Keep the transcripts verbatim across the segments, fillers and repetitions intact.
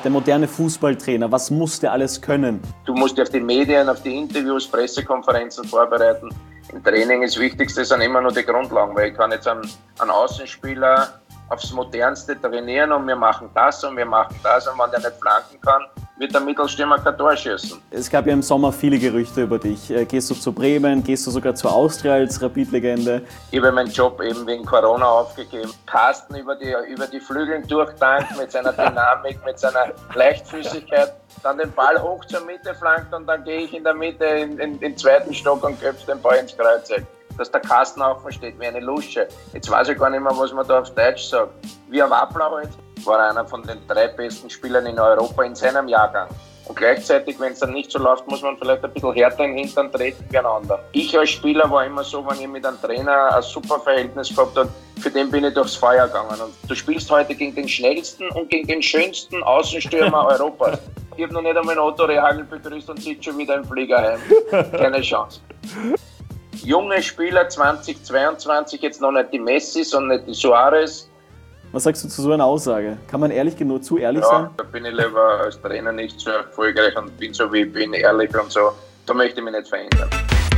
der moderne Fußballtrainer, was muss der alles können? Du musst dich auf die Medien, auf die Interviews, Pressekonferenzen vorbereiten. Im Training ist das Wichtigste sind immer nur die Grundlagen, weil ich kann jetzt einen, einen Außenspieler aufs Modernste trainieren und wir machen das und wir machen das und wenn der nicht flanken kann, wird der Mittelstürmer kein Tor schießen. Es gab ja im Sommer viele Gerüchte über dich. Gehst du zu Bremen, gehst du sogar zu Austria als Rapid-Legende? Ich habe meinen Job eben wegen Corona aufgegeben. Carsten über die, über die Flügeln durchtankt mit seiner Dynamik, mit seiner Leichtfüßigkeit, dann den Ball hoch zur Mitte flankt und dann gehe ich in der Mitte in, in, in den zweiten Stock und köpfe den Ball ins Kreuzeck. Dass der Kasten auch versteht, wie eine Lusche. Jetzt weiß ich gar nicht mehr, was man da auf Deutsch sagt. Wie ein Wappler halt, war einer von den drei besten Spielern in Europa in seinem Jahrgang. Und gleichzeitig, wenn es dann nicht so läuft, muss man vielleicht ein bisschen härter in den Hintern treten wie ein anderer. Ich als Spieler war immer so, wenn ich mit einem Trainer ein super Verhältnis gehabt habe, für den bin ich durchs Feuer gegangen. Und du spielst heute gegen den schnellsten und gegen den schönsten Außenstürmer Europas. Ich habe noch nicht einmal einen Otto Rehagel begrüßt und sitze schon wieder im Flieger heim. Keine Chance. Junge Spieler zwanzig zweiundzwanzig, jetzt noch nicht die Messi, sondern nicht die Suarez. Was sagst du zu so einer Aussage? Kann man ehrlich genug, zu ehrlich ja, sein? Da bin ich lieber als Trainer nicht so erfolgreich und bin so wie ich bin, ehrlich und so. Da möchte ich mich nicht verändern.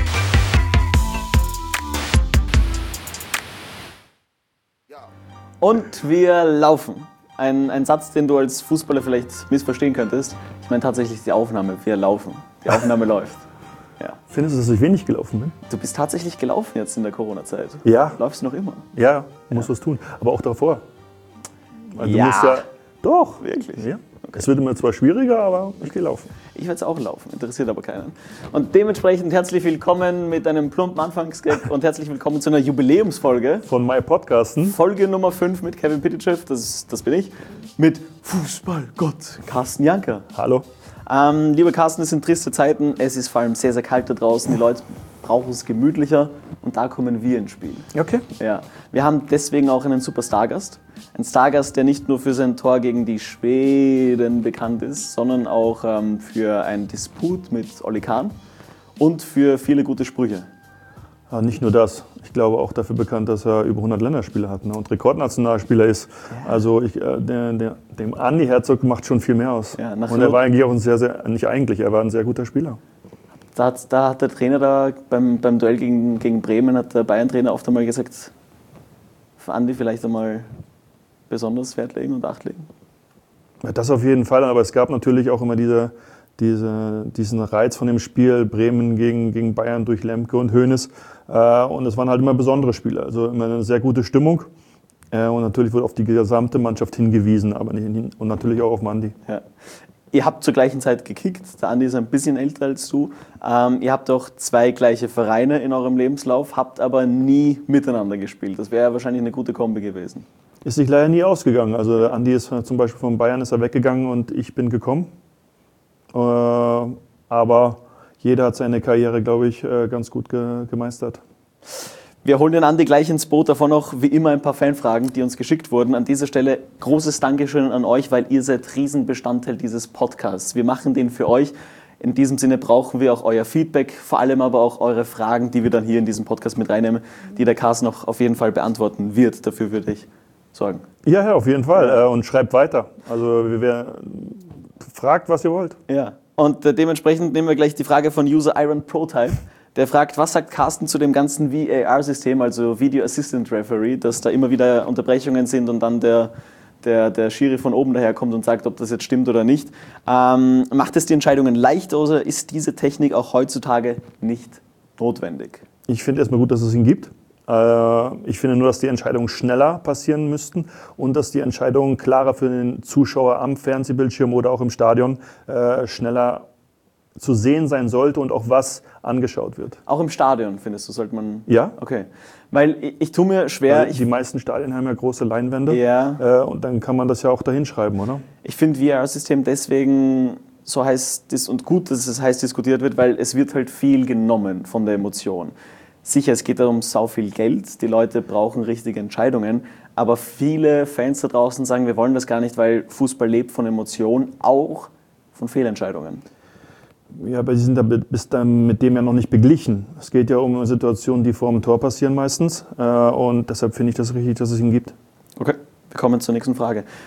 Und wir laufen. Ein, ein Satz, den du als Fußballer vielleicht missverstehen könntest. Ich meine tatsächlich die Aufnahme. Wir laufen. Die Aufnahme läuft. Ja. Findest du, dass ich wenig gelaufen bin? Du bist tatsächlich gelaufen jetzt in der Corona-Zeit. Ja. Läufst du noch immer? Ja, du musst ja. was tun. Aber auch davor. Also ja. Du musst ja. Doch. Wirklich? Ja. Okay. Es wird immer zwar schwieriger, aber ich gehe laufen. Ich werde es auch laufen, interessiert aber keinen. Und dementsprechend herzlich willkommen mit einem plumpen Anfangsgag und herzlich willkommen zu einer Jubiläumsfolge. Von My Podcasten. Folge Nummer fünf mit Kevin Pitychev, das, das bin ich, mit Fußballgott Carsten Janker. Hallo. Ähm, lieber Carsten, es sind triste Zeiten, es ist vor allem sehr, sehr kalt da draußen, die Leute brauchen es gemütlicher und da kommen wir ins Spiel. Okay. Ja. Wir haben deswegen auch einen super Stargast. Ein Stargast, der nicht nur für sein Tor gegen die Schweden bekannt ist, sondern auch ähm, für einen Disput mit Oli Kahn und für viele gute Sprüche. Ja, nicht nur das. Ich glaube auch dafür bekannt, dass er über hundert Länderspiele hat, ne? Und Rekordnationalspieler ist. Ja. Also ich, äh, der, der, dem Andi Herzog macht schon viel mehr aus. Ja, und er war eigentlich auch ein sehr, sehr, nicht eigentlich, er war ein sehr guter Spieler. Da hat, da hat der Trainer da beim, beim Duell gegen, gegen Bremen, hat der Bayern-Trainer oft einmal gesagt, für Andi vielleicht einmal besonders Wert legen und Acht legen. Ja, das auf jeden Fall, aber es gab natürlich auch immer diese, diese, diesen Reiz von dem Spiel Bremen gegen, gegen Bayern durch Lemke und Hoeneß. Äh, und es waren halt immer besondere Spiele, also immer eine sehr gute Stimmung. Äh, und natürlich wurde auf die gesamte Mannschaft hingewiesen, aber nicht hin, und natürlich auch auf Andi. Ja. Ihr habt zur gleichen Zeit gekickt, der Andi ist ein bisschen älter als du. Ähm, ihr habt auch zwei gleiche Vereine in eurem Lebenslauf, habt aber nie miteinander gespielt. Das wäre wahrscheinlich eine gute Kombi gewesen. Ist sich leider nie ausgegangen. Also der Andi ist zum Beispiel von Bayern ist er weggegangen und ich bin gekommen. Äh, aber jeder hat seine Karriere, glaube ich, äh, ganz gut ge- gemeistert. Wir holen den Andi gleich ins Boot, davon noch wie immer ein paar Fanfragen, die uns geschickt wurden. An dieser Stelle großes Dankeschön an euch, weil ihr seid Riesenbestandteil dieses Podcasts. Wir machen den für euch. In diesem Sinne brauchen wir auch euer Feedback, vor allem aber auch eure Fragen, die wir dann hier in diesen Podcast mit reinnehmen, die der Carsten noch auf jeden Fall beantworten wird. Dafür würde ich sorgen. Ja, ja, auf jeden Fall. Ja. Und schreibt weiter. Also wir, fragt, was ihr wollt. Ja. Und äh, dementsprechend nehmen wir gleich die Frage von User Iron Protype. Der fragt, was sagt Carsten zu dem ganzen V A R-System, also Video Assistant Referee, dass da immer wieder Unterbrechungen sind und dann der, der, der Schiri von oben daherkommt und sagt, ob das jetzt stimmt oder nicht. Ähm, macht es die Entscheidungen leicht oder ist diese Technik auch heutzutage nicht notwendig? Ich finde erstmal gut, dass es ihn gibt. Ich finde nur, dass die Entscheidungen schneller passieren müssten und dass die Entscheidungen klarer für den Zuschauer am Fernsehbildschirm oder auch im Stadion äh, schneller zu sehen sein sollte und auch was angeschaut wird. Auch im Stadion, findest du, sollte man... Ja. Okay. Weil ich, ich tue mir schwer... Weil die ich, meisten Stadien haben ja große Leinwände. Ja. Äh, und dann kann man das ja auch da hinschreiben, oder? Ich finde V A R-System deswegen so heiß und gut, dass es heiß diskutiert wird, weil es wird halt viel genommen von der Emotion. Sicher, es geht darum sau viel Geld, die Leute brauchen richtige Entscheidungen, aber viele Fans da draußen sagen, wir wollen das gar nicht, weil Fußball lebt von Emotionen, auch von Fehlentscheidungen. Ja, aber sie sind da bis dann mit dem ja noch nicht beglichen. Es geht ja um Situationen, die vor dem Tor passieren meistens. Und deshalb finde ich das richtig, dass es ihn gibt. Okay, wir kommen zur nächsten Frage.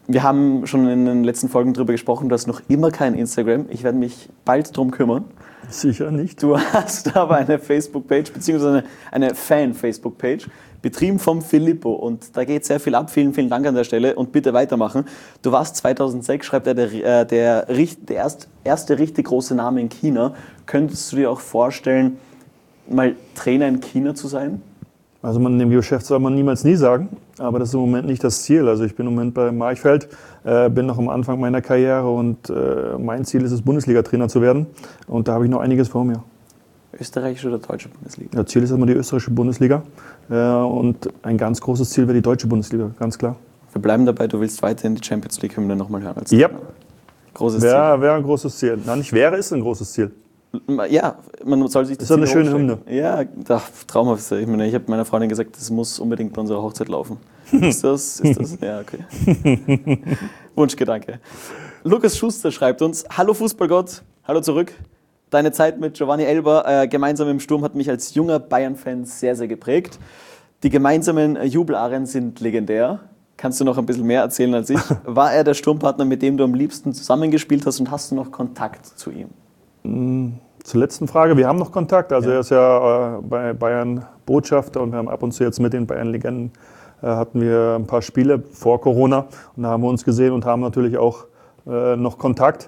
Wir haben schon in den letzten Folgen darüber gesprochen, du hast noch immer kein Instagram. Ich werde mich bald drum kümmern. Sicher nicht. Du hast aber eine Facebook-Page, beziehungsweise eine, eine Fan-Facebook-Page, betrieben vom Filippo. Und da geht sehr viel ab. Vielen, vielen Dank an der Stelle und bitte weitermachen. Du warst zweitausendsechs, schreibt er, der, der, der, der erst, erste richtig große Name in China. Könntest du dir auch vorstellen, mal Trainer in China zu sein? Also man, dem Geschäft soll man niemals nie sagen, aber das ist im Moment nicht das Ziel. Also ich bin im Moment bei Marchfeld, äh, bin noch am Anfang meiner Karriere und äh, mein Ziel ist es, Bundesliga-Trainer zu werden. Und da habe ich noch einiges vor mir. Österreichische oder deutsche Bundesliga? Das Ziel ist immer die österreichische Bundesliga äh, und ein ganz großes Ziel wäre die deutsche Bundesliga, ganz klar. Wir bleiben dabei, du willst weiterhin die Champions League-Hymne nochmal hören als Ja, großes wäre Ziel. Wäre ein großes Ziel. Nein, nicht wäre, ist ein großes Ziel. Ja, man soll sich das. Das ist doch eine schöne Hymne. Ja, ach, traumhaft. Ich meine, ich habe meiner Freundin gesagt, das muss unbedingt bei unserer Hochzeit laufen. Ist das? Ist das? Ja, okay. Wunschgedanke. Lukas Schuster schreibt uns: Hallo Fußballgott, hallo zurück. Deine Zeit mit Giovanni Elber äh, gemeinsam im Sturm hat mich als junger Bayern-Fan sehr, sehr geprägt. Die gemeinsamen äh, Jubelarien sind legendär. Kannst du noch ein bisschen mehr erzählen als ich? War er der Sturmpartner, mit dem du am liebsten zusammengespielt hast und hast du noch Kontakt zu ihm? Zur letzten Frage, wir haben noch Kontakt. Also Ja. er ist ja äh, bei Bayern Botschafter und wir haben ab und zu jetzt mit den Bayern-Legenden äh, hatten wir ein paar Spiele vor Corona und da haben wir uns gesehen und haben natürlich auch äh, noch Kontakt.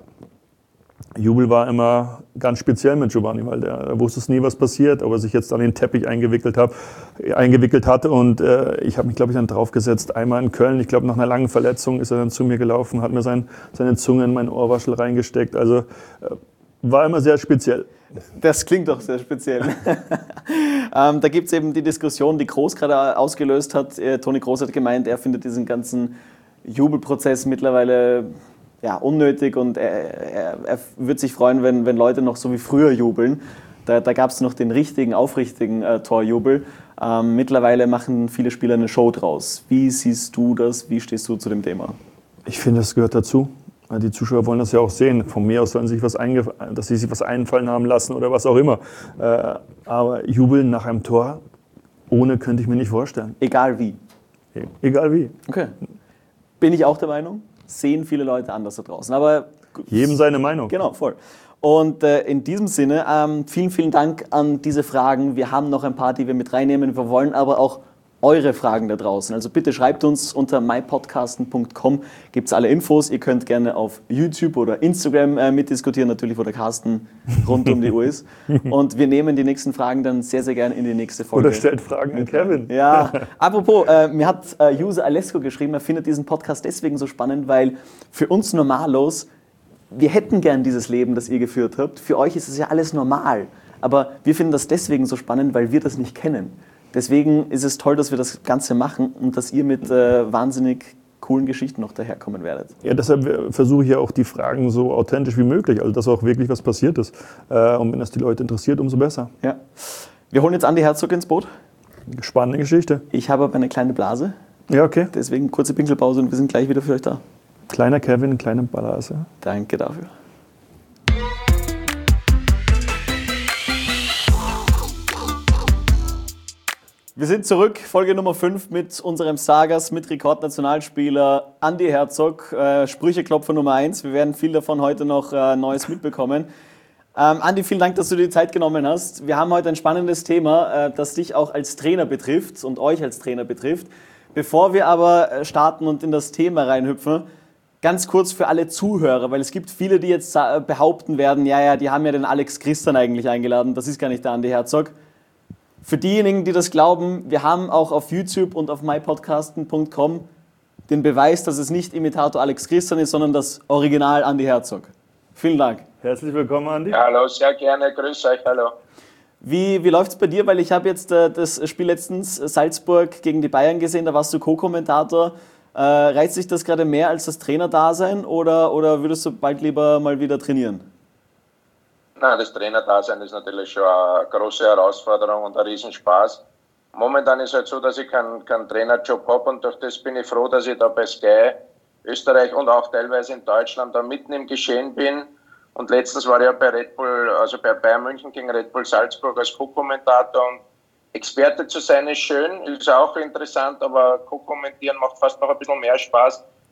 Jubel war immer ganz speziell mit Giovanni, weil der, der wusste es nie, was passiert, ob er sich jetzt an den Teppich eingewickelt, hab, eingewickelt hat. Und äh, ich habe mich, glaube ich, dann draufgesetzt. Einmal in Köln, ich glaube, nach einer langen Verletzung ist er dann zu mir gelaufen, hat mir sein, seine Zunge in mein Ohrwaschel reingesteckt. Also äh, war immer sehr speziell. Das klingt doch sehr speziell. ähm, da gibt es eben die Diskussion, die Groß gerade ausgelöst hat. Äh, Toni Kroos hat gemeint, er findet diesen ganzen Jubelprozess mittlerweile ja, unnötig und er, er, er würde sich freuen, wenn, wenn Leute noch so wie früher jubeln. Da, da gab es noch den richtigen, aufrichtigen äh, Torjubel. Ähm, mittlerweile machen viele Spieler eine Show draus. Wie siehst du das? Wie stehst du zu dem Thema? Ich finde, das gehört dazu. Die Zuschauer wollen das ja auch sehen. Von mir aus sollen sie sich was eingef- dass sie sich was einfallen haben lassen oder was auch immer. Äh, aber jubeln nach einem Tor, ohne könnte ich mir nicht vorstellen. Egal wie. Egal wie. Okay. Bin ich auch der Meinung? Sehen viele Leute anders da draußen. Aber jedem seine Meinung. Genau, voll. Und äh, in diesem Sinne, ähm, vielen, vielen Dank an diese Fragen. Wir haben noch ein paar, die wir mit reinnehmen. Wir wollen aber auch eure Fragen da draußen. Also bitte schreibt uns unter my podcasten punkt com. Gibt es alle Infos. Ihr könnt gerne auf YouTube oder Instagram äh, mitdiskutieren, natürlich, wo der Carsten rund um die Uhr ist. Und wir nehmen die nächsten Fragen dann sehr, sehr gerne in die nächste Folge. Oder stellt Fragen an Kevin. Ja, apropos, äh, mir hat äh, User Alesco geschrieben, er findet diesen Podcast deswegen so spannend, weil für uns Normalos, wir hätten gern dieses Leben, das ihr geführt habt. Für euch ist es ja alles normal. Aber wir finden das deswegen so spannend, weil wir das nicht kennen. Deswegen ist es toll, dass wir das Ganze machen und dass ihr mit äh, wahnsinnig coolen Geschichten noch daherkommen werdet. Ja, deshalb versuche ich ja auch die Fragen so authentisch wie möglich, also dass auch wirklich was passiert ist. Äh, und wenn das die Leute interessiert, umso besser. Ja. Wir holen jetzt Andi Herzog ins Boot. Spannende Geschichte. Ich habe aber eine kleine Blase. Ja, okay. Deswegen kurze Pinkelpause und wir sind gleich wieder für euch da. Kleiner Kevin, kleine Blase. Danke dafür. Wir sind zurück, Folge Nummer fünf mit unserem Stargast, mit Rekordnationalspieler Andi Herzog, äh, Sprücheklopfer Nummer eins. Wir werden viel davon heute noch äh, Neues mitbekommen. Ähm, Andi, vielen Dank, dass du dir die Zeit genommen hast. Wir haben heute ein spannendes Thema, äh, das dich auch als Trainer betrifft und euch als Trainer betrifft. Bevor wir aber starten und in das Thema reinhüpfen, ganz kurz für alle Zuhörer, weil es gibt viele, die jetzt behaupten werden, ja, ja, die haben ja den Alex Christian eigentlich eingeladen, das ist gar nicht der Andi Herzog. Für diejenigen, die das glauben, wir haben auch auf YouTube und auf my podcasten punkt com den Beweis, dass es nicht Imitator Alex Christian ist, sondern das Original Andi Herzog. Vielen Dank. Herzlich willkommen, Andi. Ja, hallo, sehr gerne. Grüß euch, hallo. Wie, wie läuft es bei dir? Weil ich habe jetzt äh, das Spiel letztens äh, Salzburg gegen die Bayern gesehen, da warst du Co-Kommentator. Äh, reizt sich das gerade mehr als das Trainerdasein oder, oder würdest du bald lieber mal wieder trainieren? Nein, das Trainerdasein ist natürlich schon eine große Herausforderung und ein Riesenspaß. Momentan ist es halt so, dass ich keinen, keinen Trainerjob habe und durch das bin ich froh, dass ich da bei Sky Österreich und auch teilweise in Deutschland da mitten im Geschehen bin. Und letztens war ich ja bei Red Bull, also bei Bayern München gegen Red Bull Salzburg als Co-Kommentator. Und Experte zu sein ist schön, ist auch interessant, aber Co-kommentieren macht fast noch ein bisschen mehr Spaß,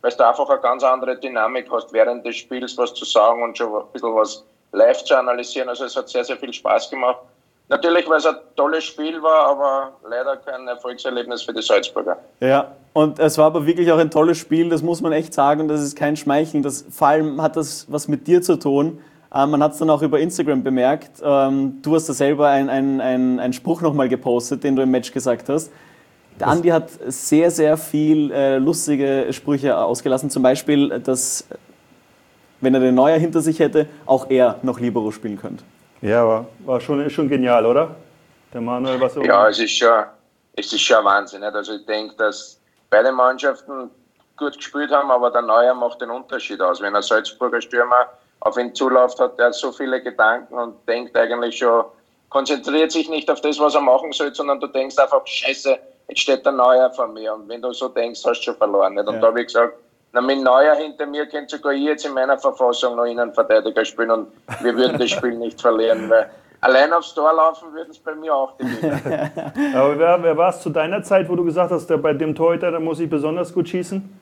weil du einfach eine ganz andere Dynamik hast, während des Spiels was zu sagen und schon ein bisschen was live zu analysieren. Also es hat sehr, sehr viel Spaß gemacht. Natürlich, weil es ein tolles Spiel war, aber leider kein Erfolgserlebnis für die Salzburger. Ja, und es war aber wirklich auch ein tolles Spiel, das muss man echt sagen, das ist kein Schmeicheln. Das, vor allem hat das was mit dir zu tun. Ähm, man hat es dann auch über Instagram bemerkt. Ähm, du hast da selber einen ein, ein, ein Spruch nochmal gepostet, den du im Match gesagt hast. Der Andi hat sehr, sehr viel äh, lustige Sprüche ausgelassen. Zum Beispiel, dass, wenn er den Neuer hinter sich hätte, auch er noch Libero spielen könnte. Ja, war, war schon, schon genial, oder? Der Manuel, was er Ja, es ist schon, es ist schon Wahnsinn. Nicht? Also ich denke, dass beide Mannschaften gut gespielt haben, aber der Neuer macht den Unterschied aus. Wenn ein Salzburger Stürmer auf ihn zuläuft, hat er so viele Gedanken und denkt eigentlich schon, konzentriert sich nicht auf das, was er machen soll, sondern du denkst einfach, Scheiße, jetzt steht der Neuer vor mir. Und wenn du so denkst, hast du schon verloren. Nicht? Und ja. Da habe ich gesagt, na, mit Neuer hinter mir könnt sogar ich jetzt in meiner Verfassung noch Innenverteidiger spielen und wir würden das Spiel nicht verlieren, weil allein aufs Tor laufen würden es bei mir auch gewinnen. Aber wer, wer war es zu deiner Zeit, wo du gesagt hast, der, bei dem Torhüter, da muss ich besonders gut schießen?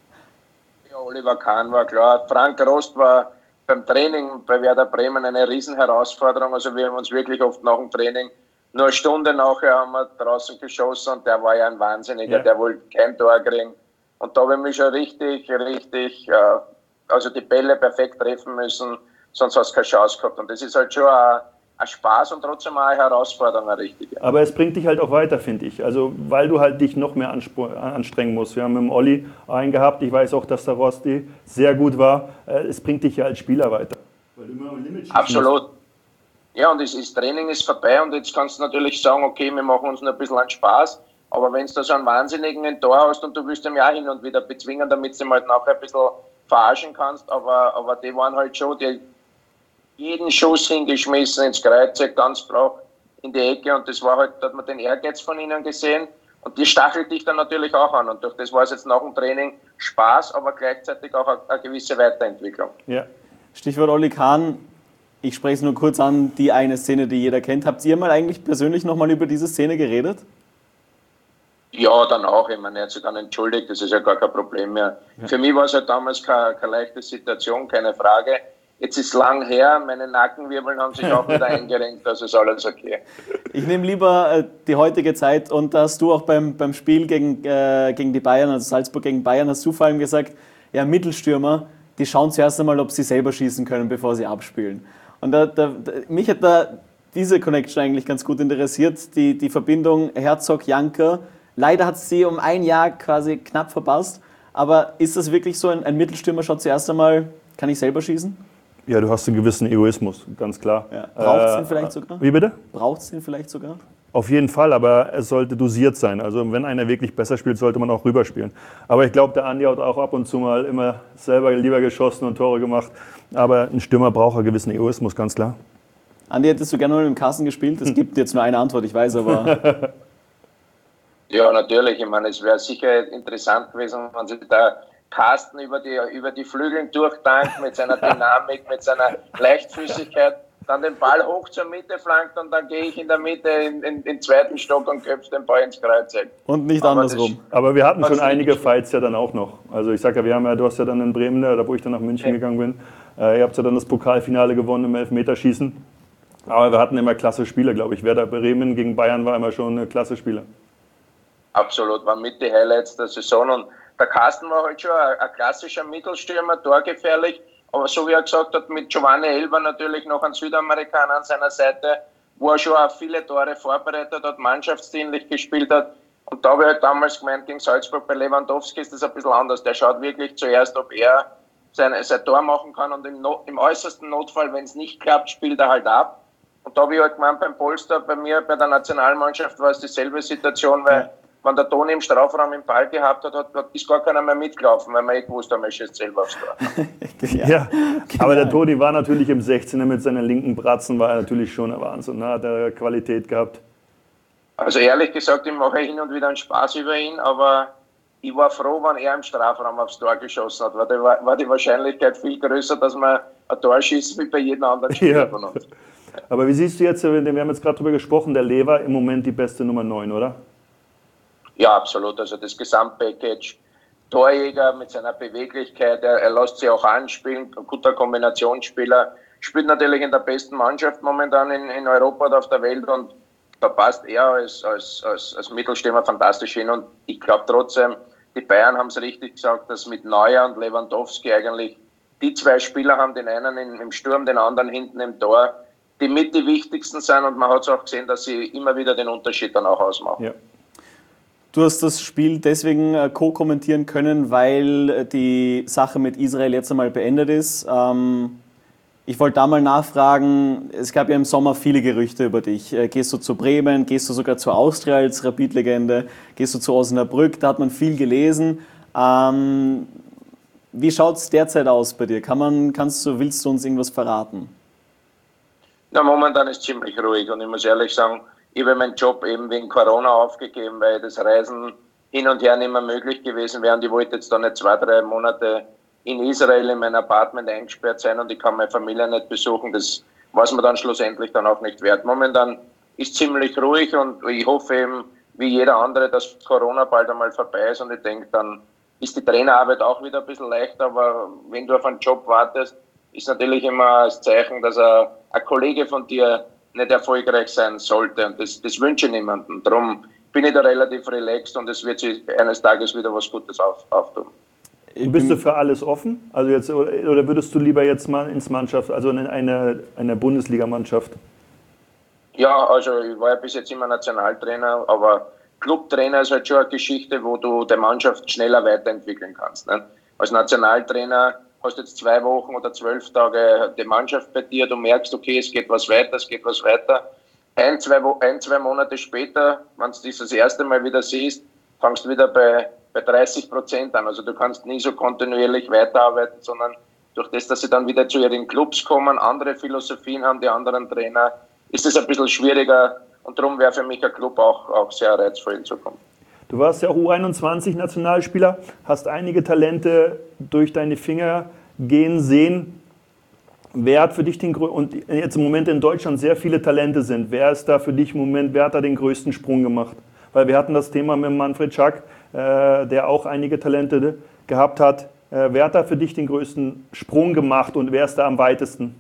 Ja, Oliver Kahn war klar. Frank Rost war beim Training bei Werder Bremen eine Riesenherausforderung. Also wir haben uns wirklich oft nach dem Training, nur eine Stunde nachher haben wir draußen geschossen und der war ja ein Wahnsinniger, ja. Der wollte kein Tor kriegen. Und da habe ich mich schon richtig, richtig, äh, also die Bälle perfekt treffen müssen, sonst hast du keine Chance gehabt. Und das ist halt schon ein, ein Spaß und trotzdem auch eine Herausforderung, eine richtige. Aber es bringt dich halt auch weiter, finde ich. Also, weil du halt dich noch mehr anstrengen musst. Wir haben mit dem Olli einen gehabt, ich weiß auch, dass der Rosti sehr gut war. Es bringt dich ja als Spieler weiter. Weil du immer am Limit schießen Absolut. musst. Ja, und das, das Training ist vorbei und jetzt kannst du natürlich sagen, okay, wir machen uns noch ein bisschen einen Spaß. Aber wenn du da so einen Wahnsinnigen in Tor hast und du willst ihm ja hin und wieder bezwingen, damit du ihn halt nachher ein bisschen verarschen kannst, aber, aber die waren halt schon, die jeden Schuss hingeschmissen ins Kreuzeck, ganz brach in die Ecke und das war halt, da hat man den Ehrgeiz von ihnen gesehen und die stachelt dich dann natürlich auch an und durch das war es jetzt nach dem Training Spaß, aber gleichzeitig auch eine, eine gewisse Weiterentwicklung. Ja. Stichwort Oli Kahn, ich spreche es nur kurz an, die eine Szene, die jeder kennt. Habt ihr mal eigentlich persönlich nochmal über diese Szene geredet? Ja, dann auch. Ich meine, er hat sich dann entschuldigt, das ist ja gar kein Problem mehr. Ja. Für mich war es ja damals keine, keine leichte Situation, keine Frage. Jetzt ist es lang her, meine Nackenwirbeln haben sich auch wieder eingerenkt, also ist alles okay. Ich nehme lieber äh, die heutige Zeit und da hast du auch beim, beim Spiel gegen, äh, gegen die Bayern, also Salzburg gegen Bayern, hast du vor allem gesagt, ja, Mittelstürmer, die schauen zuerst einmal, ob sie selber schießen können, bevor sie abspielen. Und da, da, da, mich hat da diese Connection eigentlich ganz gut interessiert, die, die Verbindung Herzog-Janker. Leider hat es sie um ein Jahr quasi knapp verpasst. Aber ist das wirklich so, ein, ein Mittelstürmer schaut zuerst einmal, kann ich selber schießen? Ja, du hast einen gewissen Egoismus, ganz klar. Ja. Braucht es äh, den vielleicht sogar? Wie bitte? Braucht es den vielleicht sogar? Auf jeden Fall, aber es sollte dosiert sein. Also wenn einer wirklich besser spielt, sollte man auch rüberspielen. Aber ich glaube, der Andi hat auch ab und zu mal immer selber lieber geschossen und Tore gemacht. Aber ein Stürmer braucht einen gewissen Egoismus, ganz klar. Andi, hättest du gerne mal mit dem Carsten gespielt? Es gibt jetzt nur eine Antwort, ich weiß, aber... Ja, natürlich. Ich meine, es wäre sicher interessant gewesen, wenn sich der Carsten über die, über die Flügeln durchtankt, mit seiner Dynamik, mit seiner Leichtfüßigkeit, dann den Ball hoch zur Mitte flankt und dann gehe ich in der Mitte in, in, in den zweiten Stock und köpfe den Ball ins Kreuzeck. Und nicht aber andersrum. Das, aber wir hatten schon einige Fights ja dann auch noch. Also ich sag ja, wir haben ja, du hast ja dann in Bremen, da wo ich dann nach München ja. gegangen bin, äh, ihr habt ja dann das Pokalfinale gewonnen im Elfmeterschießen. Aber wir hatten immer klasse Spieler, glaube ich. Werder Bremen gegen Bayern war immer schon eine klasse Spieler. Absolut, waren mit die Highlights der Saison und der Carsten war halt schon ein, ein klassischer Mittelstürmer, torgefährlich, aber so wie er gesagt hat, mit Giovanni Elber natürlich noch ein Südamerikaner an seiner Seite, wo er schon auch viele Tore vorbereitet hat, mannschaftsdienlich gespielt hat und da habe ich halt damals gemeint, gegen Salzburg bei Lewandowski ist das ein bisschen anders, der schaut wirklich zuerst, ob er sein, sein Tor machen kann und im, Not, im äußersten Notfall, wenn es nicht klappt, spielt er halt ab und da habe ich halt gemeint, beim Polster, bei mir, bei der Nationalmannschaft war es dieselbe Situation, weil wenn der Toni im Strafraum den Ball gehabt hat, hat, ist gar keiner mehr mitgelaufen, weil man eh gewusst haben, er schießt selber aufs Tor. ja, ja, aber der Toni war natürlich im sechzehner mit seinen linken Bratzen, war er natürlich schon ein Wahnsinn, ne? Hat er Qualität gehabt. Also ehrlich gesagt, ich mache hin und wieder einen Spaß über ihn, aber ich war froh, wenn er im Strafraum aufs Tor geschossen hat, weil da war, war die Wahrscheinlichkeit viel größer, dass man ein Tor schießt wie bei jedem anderen Spieler ja. von uns. Aber wie siehst du jetzt, wir haben jetzt gerade darüber gesprochen, der Lever im Moment die beste Nummer neun, oder? Ja, absolut. Also das Gesamtpackage Torjäger mit seiner Beweglichkeit, er, er lässt sich auch anspielen, ein guter Kombinationsspieler, spielt natürlich in der besten Mannschaft momentan in, in Europa und auf der Welt und da passt er als, als, als, als Mittelstürmer fantastisch hin und ich glaube trotzdem, die Bayern haben es richtig gesagt, dass mit Neuer und Lewandowski eigentlich die zwei Spieler haben, den einen in, im Sturm, den anderen hinten im Tor, die mit die wichtigsten sind und man hat es auch gesehen, dass sie immer wieder den Unterschied dann auch ausmachen. Ja. Du hast das Spiel deswegen äh, co-kommentieren können, weil die Sache mit Israel jetzt einmal beendet ist. Ähm, ich wollte da mal nachfragen, es gab ja im Sommer viele Gerüchte über dich. Äh, gehst du zu Bremen, gehst du sogar zu Austria als Rapid-Legende, gehst du zu Osnabrück, da hat man viel gelesen. Ähm, Wie schaut es derzeit aus bei dir? Kann man, kannst du, willst du uns irgendwas verraten? Na, momentan ist es ziemlich ruhig und ich muss ehrlich sagen, ich habe meinen Job eben wegen Corona aufgegeben, weil das Reisen hin und her nicht mehr möglich gewesen wäre und ich wollte jetzt da nicht zwei, drei Monate in Israel in mein Apartment eingesperrt sein und ich kann meine Familie nicht besuchen. Das war es mir dann schlussendlich dann auch nicht wert. Momentan ist es ziemlich ruhig und ich hoffe eben, wie jeder andere, dass Corona bald einmal vorbei ist und ich denke dann, ist die Trainerarbeit auch wieder ein bisschen leichter, aber wenn du auf einen Job wartest, ist natürlich immer das Zeichen, dass ein, ein Kollege von dir nicht erfolgreich sein sollte und das, das wünsche ich niemandem. Darum bin ich da relativ relaxed und es wird sich eines Tages wieder was Gutes auf, auftun. Bist du für alles offen? Also jetzt, oder würdest du lieber jetzt mal ins Mannschaft, also in eine, eine Bundesligamannschaft? Ja, also ich war ja bis jetzt immer Nationaltrainer, aber Clubtrainer ist halt schon eine Geschichte, wo du die Mannschaft schneller weiterentwickeln kannst. Ne? Als Nationaltrainer hast du jetzt zwei Wochen oder zwölf Tage die Mannschaft bei dir, du merkst, okay, es geht was weiter, es geht was weiter. Ein, zwei, ein, zwei Monate später, wenn du dich das erste Mal wieder siehst, fangst du wieder bei, bei dreißig Prozent an. Also du kannst nie so kontinuierlich weiterarbeiten, sondern durch das, dass sie dann wieder zu ihren Clubs kommen, andere Philosophien haben, die anderen Trainer, ist es ein bisschen schwieriger. Und darum wäre für mich ein Club auch, auch sehr reizvoll in Zukunft. Du warst ja auch U einundzwanzig-Nationalspieler, hast einige Talente durch deine Finger gehen sehen. Wer hat für dich den und jetzt im Moment in Deutschland sehr viele Talente sind, wer ist da für dich im Moment, wer hat da den größten Sprung gemacht? Weil wir hatten das Thema mit Manfred Schack, äh, der auch einige Talente gehabt hat. Äh, wer hat da für dich den größten Sprung gemacht und wer ist da am weitesten?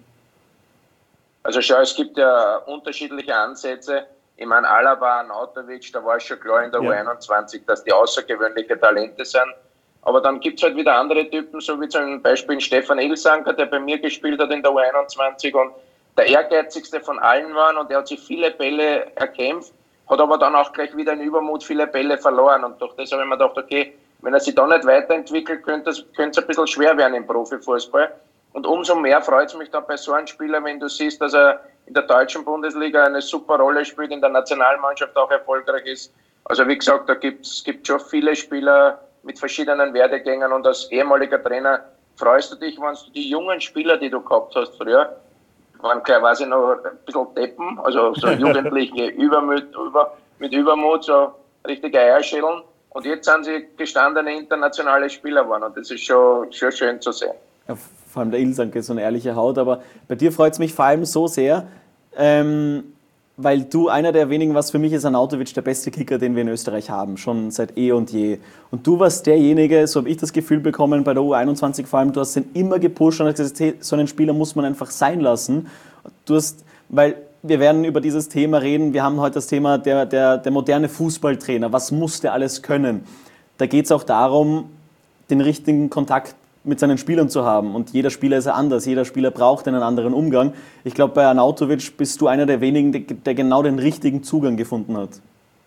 Also schau, es gibt ja unterschiedliche Ansätze. Ich meine, Alaba, Arnautovic, da war es schon klar in der ja. U einundzwanzig, dass die außergewöhnliche Talente sind. Aber dann gibt es halt wieder andere Typen, so wie zum Beispiel Stefan Ilsanker, der bei mir gespielt hat in der U einundzwanzig und der ehrgeizigste von allen war und er hat sich viele Bälle erkämpft, hat aber dann auch gleich wieder in Übermut viele Bälle verloren. Und durch das habe ich mir gedacht, okay, wenn er sich da nicht weiterentwickelt, könnte es ein bisschen schwer werden im Profifußball. Und umso mehr freut es mich dann bei so einem Spieler, wenn du siehst, dass er in der deutschen Bundesliga eine super Rolle spielt, in der Nationalmannschaft auch erfolgreich ist. Also wie gesagt, da gibt es schon viele Spieler mit verschiedenen Werdegängen und als ehemaliger Trainer freust du dich, wenn du die jungen Spieler, die du gehabt hast früher, waren klar, weiß ich noch, ein bisschen Deppen, also so Jugendliche Übermut, über, mit Übermut, so richtige Eierschädeln. Und jetzt sind sie gestandene internationale Spieler geworden und das ist schon, schon schön zu sehen. Ja, vor allem der Ilsanker ist so eine ehrliche Haut, aber bei dir freut es mich vor allem so sehr, ähm, weil du einer der wenigen, was für mich ist Arnautovic der beste Kicker, den wir in Österreich haben, schon seit eh und je. Und du warst derjenige, so habe ich das Gefühl bekommen, bei der U einundzwanzig vor allem, du hast den immer gepusht und hast gesagt, hey, so einen Spieler muss man einfach sein lassen. Du hast, weil wir werden über dieses Thema reden, wir haben heute das Thema der, der, der moderne Fußballtrainer, was muss der alles können? Da geht es auch darum, den richtigen Kontakt mit seinen Spielern zu haben. Und jeder Spieler ist ja anders, jeder Spieler braucht einen anderen Umgang. Ich glaube, bei Arnautovic bist du einer der wenigen, der genau den richtigen Zugang gefunden hat.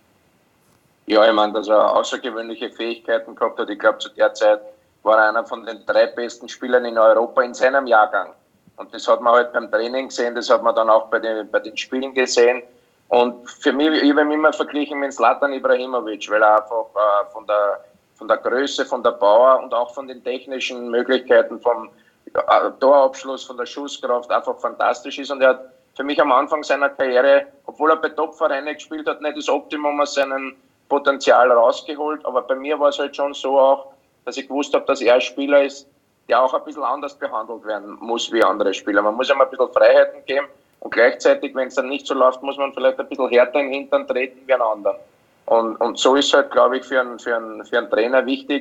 Ja, ich meine, dass er außergewöhnliche Fähigkeiten gehabt hat. Ich glaube, zu der Zeit war er einer von den drei besten Spielern in Europa in seinem Jahrgang. Und das hat man halt beim Training gesehen, das hat man dann auch bei den, bei den Spielen gesehen. Und für mich, ich habe ihn immer verglichen mit Zlatan Ibrahimovic, weil er einfach äh, von der von der Größe, von der Power und auch von den technischen Möglichkeiten, vom Torabschluss, von der Schusskraft einfach fantastisch ist. Und er hat für mich am Anfang seiner Karriere, obwohl er bei Top-Vereinen gespielt hat, nicht das Optimum aus seinem Potenzial rausgeholt. Aber bei mir war es halt schon so auch, dass ich gewusst habe, dass er ein Spieler ist, der auch ein bisschen anders behandelt werden muss wie andere Spieler. Man muss ihm ein bisschen Freiheiten geben und gleichzeitig, wenn es dann nicht so läuft, muss man vielleicht ein bisschen härter in den Hintern treten wie einen anderen. Und, und so ist halt, glaube ich, für einen, für, einen, für einen Trainer wichtig,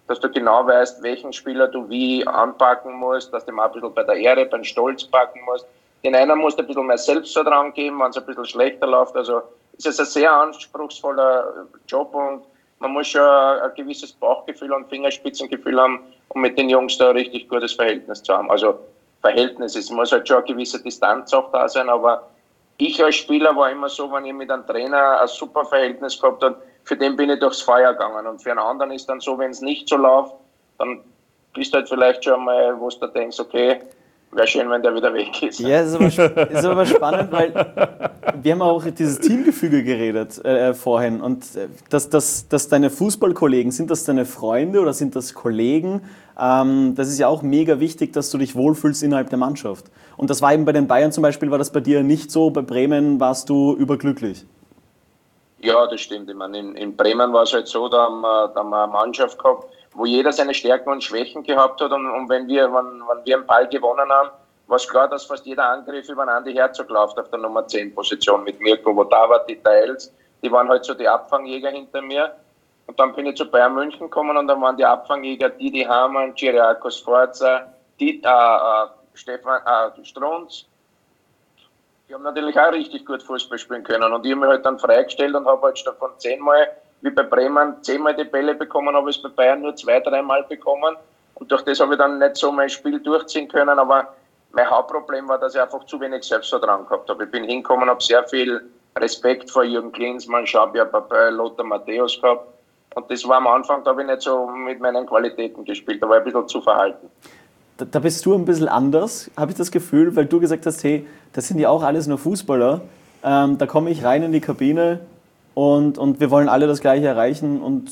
dass du genau weißt, welchen Spieler du wie anpacken musst, dass du ihm ein bisschen bei der Ehre, beim Stolz packen musst. Den einen musst du ein bisschen mehr Selbstvertrauen geben, wenn es ein bisschen schlechter läuft. Also es ist ein sehr anspruchsvoller Job und man muss schon ein gewisses Bauchgefühl und Fingerspitzengefühl haben, um mit den Jungs da ein richtig gutes Verhältnis zu haben. Also Verhältnis, es muss halt schon eine gewisse Distanz auch da sein, aber ich als Spieler war immer so, wenn ich mit einem Trainer ein super Verhältnis gehabt habe, für den bin ich durchs Feuer gegangen. Und für einen anderen ist dann so, wenn es nicht so läuft, dann bist du halt vielleicht schon mal, wo du denkst, okay, wäre schön, wenn der wieder weg ist. Ja, ist aber, ist aber spannend, weil wir haben auch dieses Teamgefüge geredet äh, vorhin. Und äh, dass, dass, dass deine Fußballkollegen, sind das deine Freunde oder sind das Kollegen? Ähm, das ist ja auch mega wichtig, dass du dich wohlfühlst innerhalb der Mannschaft. Und das war eben bei den Bayern zum Beispiel, war das bei dir nicht so. Bei Bremen warst du überglücklich. Ja, das stimmt. Ich meine, in, in Bremen war es halt so, da haben, wir, da haben wir eine Mannschaft gehabt, wo jeder seine Stärken und Schwächen gehabt hat. Und, und wenn, wir, wenn, wenn wir einen Ball gewonnen haben, war es klar, dass fast jeder Angriff über einen Andi Herzog läuft auf der Nummer zehn Position mit Mirko Votava, die Teils. Die waren halt so die Abfangjäger hinter mir. Und dann bin ich zu Bayern München gekommen und dann waren die Abfangjäger Didi Hamann, Ciriaco Sforza, die, äh, äh, Stefan äh, Strunz. Die haben natürlich auch richtig gut Fußball spielen können. Und ich habe mich halt dann freigestellt und habe halt statt von zehnmal, wie bei Bremen, zehnmal die Bälle bekommen, habe ich es bei Bayern nur zwei, dreimal bekommen. Und durch das habe ich dann nicht so mein Spiel durchziehen können. Aber mein Hauptproblem war, dass ich einfach zu wenig Selbstvertrauen gehabt habe. Ich bin hingekommen, habe sehr viel Respekt vor Jürgen Klinsmann, Xabi Papay, Lothar Matthäus gehabt. Und das war am Anfang, da habe ich nicht so mit meinen Qualitäten gespielt, da war ich ein bisschen zu verhalten. Da, da bist du ein bisschen anders, habe ich das Gefühl, weil du gesagt hast, hey, das sind ja auch alles nur Fußballer. Ähm, da komme ich rein in die Kabine und, und wir wollen alle das Gleiche erreichen und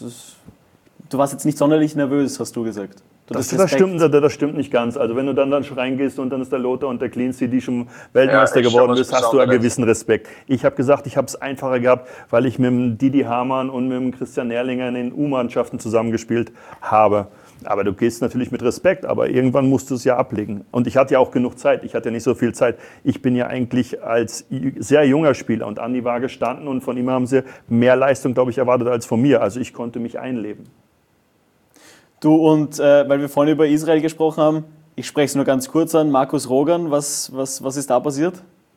du warst jetzt nicht sonderlich nervös, hast du gesagt. Du Das, das, stimmt, das stimmt nicht ganz. Also wenn du dann, dann schon reingehst und dann ist der Lothar und der Cleansy, die schon Weltmeister ja, geworden ist, hast du einen gewissen Respekt. Ich habe gesagt, ich habe es einfacher gehabt, weil ich mit dem Didi Hamann und mit dem Christian Nährlinger in den U-Mannschaften zusammengespielt habe. Aber du gehst natürlich mit Respekt, aber irgendwann musst du es ja ablegen. Und ich hatte ja auch genug Zeit, ich hatte ja nicht so viel Zeit. Ich bin ja eigentlich als sehr junger Spieler und Andi war gestanden und von ihm haben sie mehr Leistung, glaube ich, erwartet als von mir. Also ich konnte mich einleben. Du und, äh, weil wir vorhin über Israel gesprochen haben, ich spreche es nur ganz kurz an, Markus Rogan, was, was, was ist da passiert?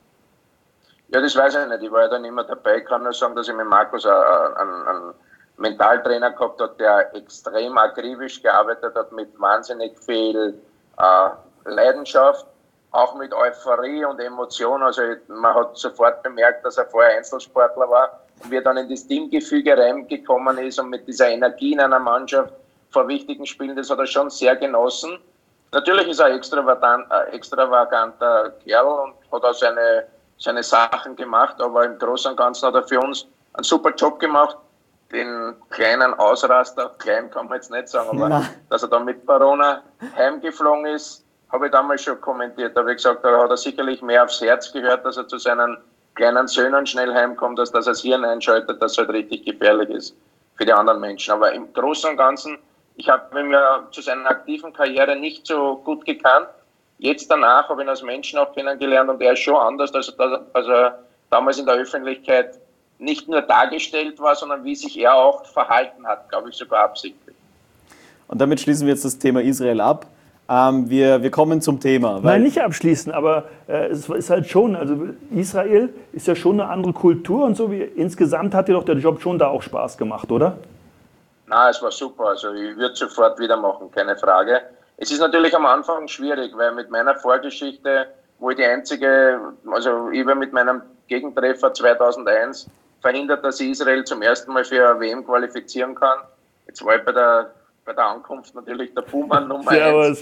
Ja, das weiß ich nicht, ich war ja dann immer dabei, ich kann nur sagen, dass ich mit Markus einen, einen Mentaltrainer gehabt habe, der extrem akribisch gearbeitet hat, mit wahnsinnig viel äh, Leidenschaft, auch mit Euphorie und Emotion, also man hat sofort bemerkt, dass er vorher Einzelsportler war und wie er dann in das Teamgefüge reingekommen ist und mit dieser Energie in einer Mannschaft, vor wichtigen Spielen, das hat er schon sehr genossen. Natürlich ist er ein extravaganter, extravaganter Kerl und hat auch seine, seine Sachen gemacht, aber im Großen und Ganzen hat er für uns einen super Job gemacht. Den kleinen Ausraster, klein kann man jetzt nicht sagen, aber Nein. dass er dann mit Corona heimgeflogen ist, habe ich damals schon kommentiert. Da habe ich gesagt, da hat er sicherlich mehr aufs Herz gehört, dass er zu seinen kleinen Söhnen schnell heimkommt, als dass er das Hirn einschaltet, dass es halt richtig gefährlich ist für die anderen Menschen. Aber im Großen und Ganzen, ich habe ihn ja zu seiner aktiven Karriere nicht so gut gekannt. Jetzt danach habe ich ihn als Menschen auch kennengelernt und er ist schon anders, als er, als er damals in der Öffentlichkeit nicht nur dargestellt war, sondern wie sich er auch verhalten hat, glaube ich sogar absichtlich. Und damit schließen wir jetzt das Thema Israel ab. Ähm, wir, wir kommen zum Thema. Weil Nein, nicht abschließen, aber äh, es ist halt schon, also Israel ist ja schon eine andere Kultur und so. Wie, insgesamt hat dir doch der Job schon da auch Spaß gemacht, oder? Na, es war super. Also ich würde sofort wieder machen, keine Frage. Es ist natürlich am Anfang schwierig, weil mit meiner Vorgeschichte, wo ich die einzige, also ich war mit meinem Gegentreffer zweitausendeins verhindert, dass ich Israel zum ersten Mal für eine W M qualifizieren kann. Jetzt war ich bei der, bei der Ankunft natürlich der Buhmann Nummer eins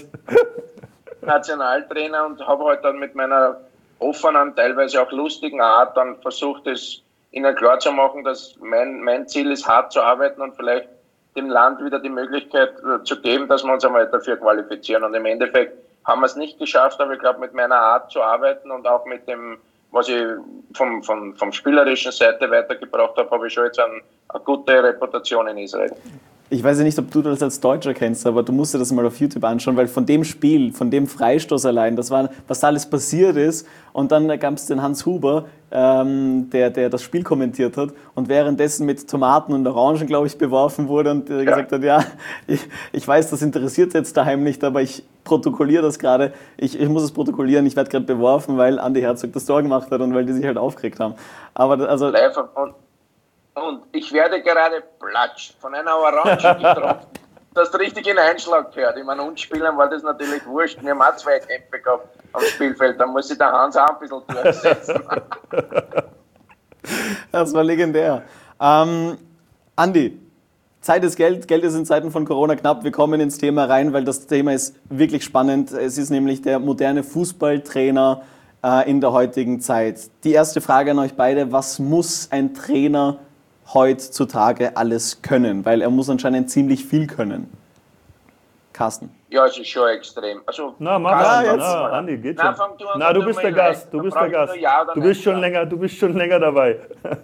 Nationaltrainer und habe halt dann mit meiner offenen, teilweise auch lustigen Art dann versucht, es ihnen klarzumachen, dass mein, mein Ziel ist, hart zu arbeiten und vielleicht dem Land wieder die Möglichkeit zu geben, dass wir uns einmal dafür qualifizieren. Und im Endeffekt haben wir es nicht geschafft, aber ich glaube, mit meiner Art zu arbeiten und auch mit dem, was ich vom, vom, vom spielerischen Seite weitergebracht habe, habe ich schon jetzt ein, eine gute Reputation in Israel. Ich weiß ja nicht, ob du das als Deutscher kennst, aber du musst dir das mal auf YouTube anschauen, weil von dem Spiel, von dem Freistoß allein, das war, was da alles passiert ist. Und dann gab es den Hans Huber, ähm, der, der das Spiel kommentiert hat und währenddessen mit Tomaten und Orangen, glaube ich, beworfen wurde und der ja. gesagt hat, ja, ich, ich weiß, das interessiert jetzt daheim nicht, aber ich protokolliere das gerade, ich, ich muss es protokollieren, ich werde gerade beworfen, weil Andi Herzog das Tor gemacht hat und weil die sich halt aufgeregt haben. Aber das, also... Und ich werde gerade platsch von einer Orange getroffen. Du hast richtig in Einschlag gehört. Ich meine, uns Spielern war das natürlich wurscht. Wir haben auch zwei Kämpfe gehabt am Spielfeld. Da muss sich der Hans auch ein bisschen durchsetzen. Das war legendär. Ähm, Andi, Zeit ist Geld. Geld ist in Zeiten von Corona knapp. Wir kommen ins Thema rein, weil das Thema ist wirklich spannend. Es ist nämlich der moderne Fußballtrainer äh, in der heutigen Zeit. Die erste Frage an euch beide. Was muss ein Trainer heutzutage alles können? Weil er muss anscheinend ziemlich viel können. Carsten. Ja, es ist schon extrem. Also, na, mach ah, jetzt. Na, Andi, geht na, schon. du an, Na, du bist der Gast. Du bist der Gast. Ja du bist schon länger, du bist schon länger dabei.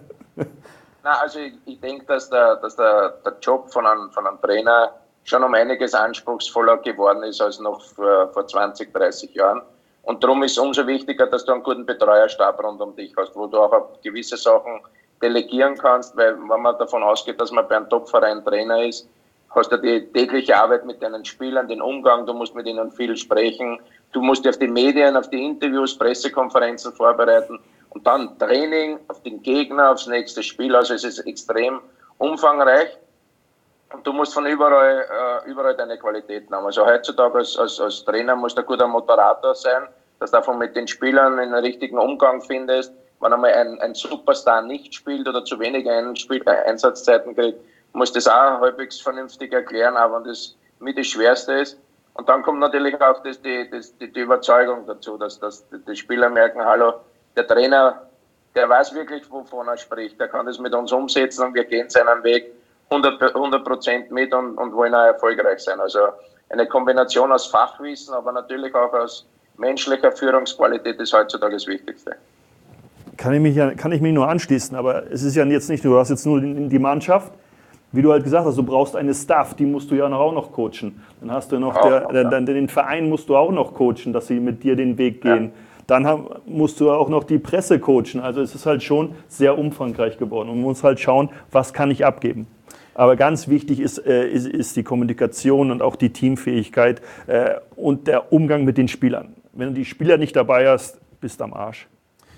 Na, also ich, ich denke, dass, der, dass der, der Job von einem, von einem Trainer schon um einiges anspruchsvoller geworden ist als noch vor, vor zwanzig, dreißig Jahren. Und darum ist es umso wichtiger, dass du einen guten Betreuerstab rund um dich hast, wo du auch auf gewisse Sachen delegieren kannst, weil wenn man davon ausgeht, dass man bei einem Topverein Trainer ist, hast du die tägliche Arbeit mit deinen Spielern, den Umgang, du musst mit ihnen viel sprechen, du musst dich auf die Medien, auf die Interviews, Pressekonferenzen vorbereiten und dann Training auf den Gegner, aufs nächste Spiel, also es ist extrem umfangreich und du musst von überall, äh, überall deine Qualitäten haben. Also heutzutage als, als, als Trainer musst du ein guter Moderator sein, dass du einfach mit den Spielern einen richtigen Umgang findest. Wenn einmal ein, ein Superstar nicht spielt oder zu wenig einspielt, Einsatzzeiten kriegt, muss das auch halbwegs vernünftig erklären, auch wenn das mit das Schwerste ist. Und dann kommt natürlich auch das, die, das, die, die Überzeugung dazu, dass, dass die Spieler merken, hallo, der Trainer, der weiß wirklich, wovon er spricht, der kann das mit uns umsetzen und wir gehen seinen Weg hundert Prozent mit und, und wollen auch erfolgreich sein. Also eine Kombination aus Fachwissen, aber natürlich auch aus menschlicher Führungsqualität ist heutzutage das Wichtigste. Kann ich, mich ja, kann ich mich nur anschließen, aber es ist ja jetzt nicht, du hast jetzt nur die Mannschaft, wie du halt gesagt hast, du brauchst eine Staff, die musst du ja auch noch coachen. Dann hast du noch, der, der, der, den Verein musst du auch noch coachen, dass sie mit dir den Weg gehen. Ja. Dann haben, musst du auch noch die Presse coachen. Also es ist halt schon sehr umfangreich geworden und man muss halt schauen, was kann ich abgeben. Aber ganz wichtig ist, äh, ist, ist die Kommunikation und auch die Teamfähigkeit äh, und der Umgang mit den Spielern. Wenn du die Spieler nicht dabei hast, bist du am Arsch.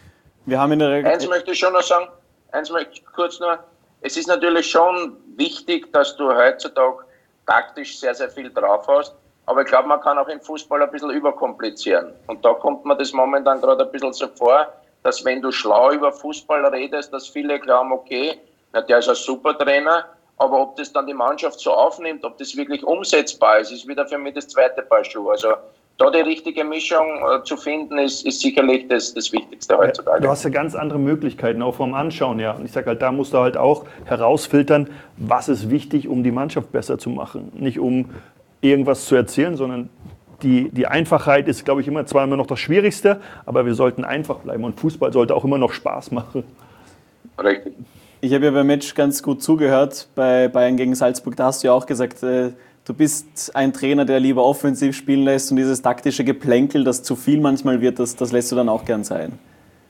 Wir haben in der eins möchte ich schon noch sagen, eins möchte ich kurz nur, es ist natürlich schon wichtig, dass du heutzutage taktisch sehr, sehr viel drauf hast, aber ich glaube, man kann auch im Fußball ein bisschen überkomplizieren. Und da kommt mir das momentan gerade ein bisschen so vor, dass wenn du schlau über Fußball redest, dass viele glauben, okay, na, der ist ein super Trainer, aber ob das dann die Mannschaft so aufnimmt, ob das wirklich umsetzbar ist, ist wieder für mich das zweite Paar Schuhe. Also da die richtige Mischung äh, zu finden, ist, ist sicherlich das, das Wichtigste heutzutage. Du hast ja ganz andere Möglichkeiten, auch vom Anschauen her. Und ich sage halt, da musst du halt auch herausfiltern, was ist wichtig, um die Mannschaft besser zu machen. Nicht um irgendwas zu erzählen, sondern die, die Einfachheit ist, glaube ich, immer zwar immer noch das Schwierigste, aber wir sollten einfach bleiben. Und Fußball sollte auch immer noch Spaß machen. Richtig. Ich habe ja beim Match ganz gut zugehört, bei Bayern gegen Salzburg. Da hast du ja auch gesagt, äh, du bist ein Trainer, der lieber offensiv spielen lässt und dieses taktische Geplänkel, das zu viel manchmal wird, das, das lässt du dann auch gern sein.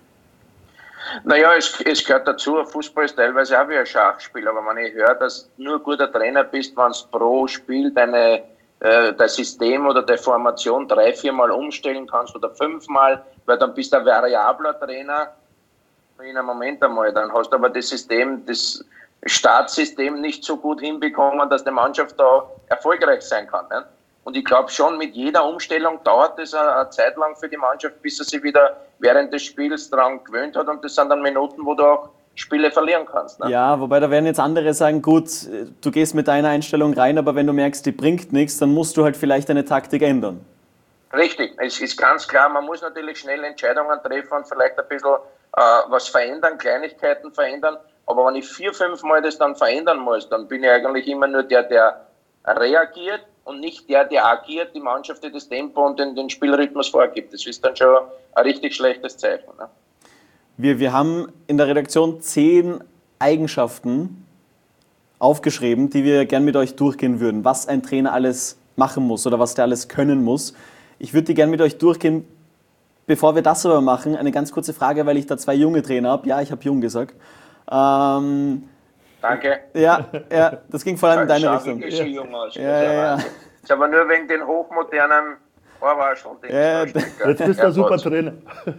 Naja, es, es gehört dazu. Fußball ist teilweise auch wie ein Schachspiel, aber wenn ich höre, dass du nur guter Trainer bist, wenn du pro Spiel deine, äh, dein System oder deine Formation drei, viermal umstellen kannst oder fünfmal, weil dann bist du ein variabler Trainer. In einem Moment einmal, dann hast du aber das System, das Startsystem nicht so gut hinbekommen, dass die Mannschaft da erfolgreich sein kann. Ne? Und ich glaube schon, mit jeder Umstellung dauert es eine, eine Zeit lang für die Mannschaft, bis sie sich wieder während des Spiels daran gewöhnt hat. Und das sind dann Minuten, wo du auch Spiele verlieren kannst. Ne? Ja, wobei da werden jetzt andere sagen, gut, du gehst mit deiner Einstellung rein, aber wenn du merkst, die bringt nichts, dann musst du halt vielleicht deine Taktik ändern. Richtig, es ist ganz klar, man muss natürlich schnell Entscheidungen treffen und vielleicht ein bisschen äh, was verändern, Kleinigkeiten verändern. Aber wenn ich vier, fünf Mal das dann verändern muss, dann bin ich eigentlich immer nur der, der reagiert und nicht der, der agiert, die Mannschaft, die das Tempo und den, den Spielrhythmus vorgibt. Das ist dann schon ein richtig schlechtes Zeichen. Ne? Wir, wir haben in der Redaktion zehn Eigenschaften aufgeschrieben, die wir gern mit euch durchgehen würden, was ein Trainer alles machen muss oder was der alles können muss. Ich würde die gern mit euch durchgehen. Bevor wir das aber machen, eine ganz kurze Frage, weil ich da zwei junge Trainer habe. Ja, ich habe jung gesagt. Ähm, Danke. Ja, ja, das ging vor allem in deine Schau Richtung. wirklich so jung aus. Ja, ja, ja. Ist aber nur wegen den hochmodernen Ohrwasch und den Ja, Jetzt bist du ein super Trainer.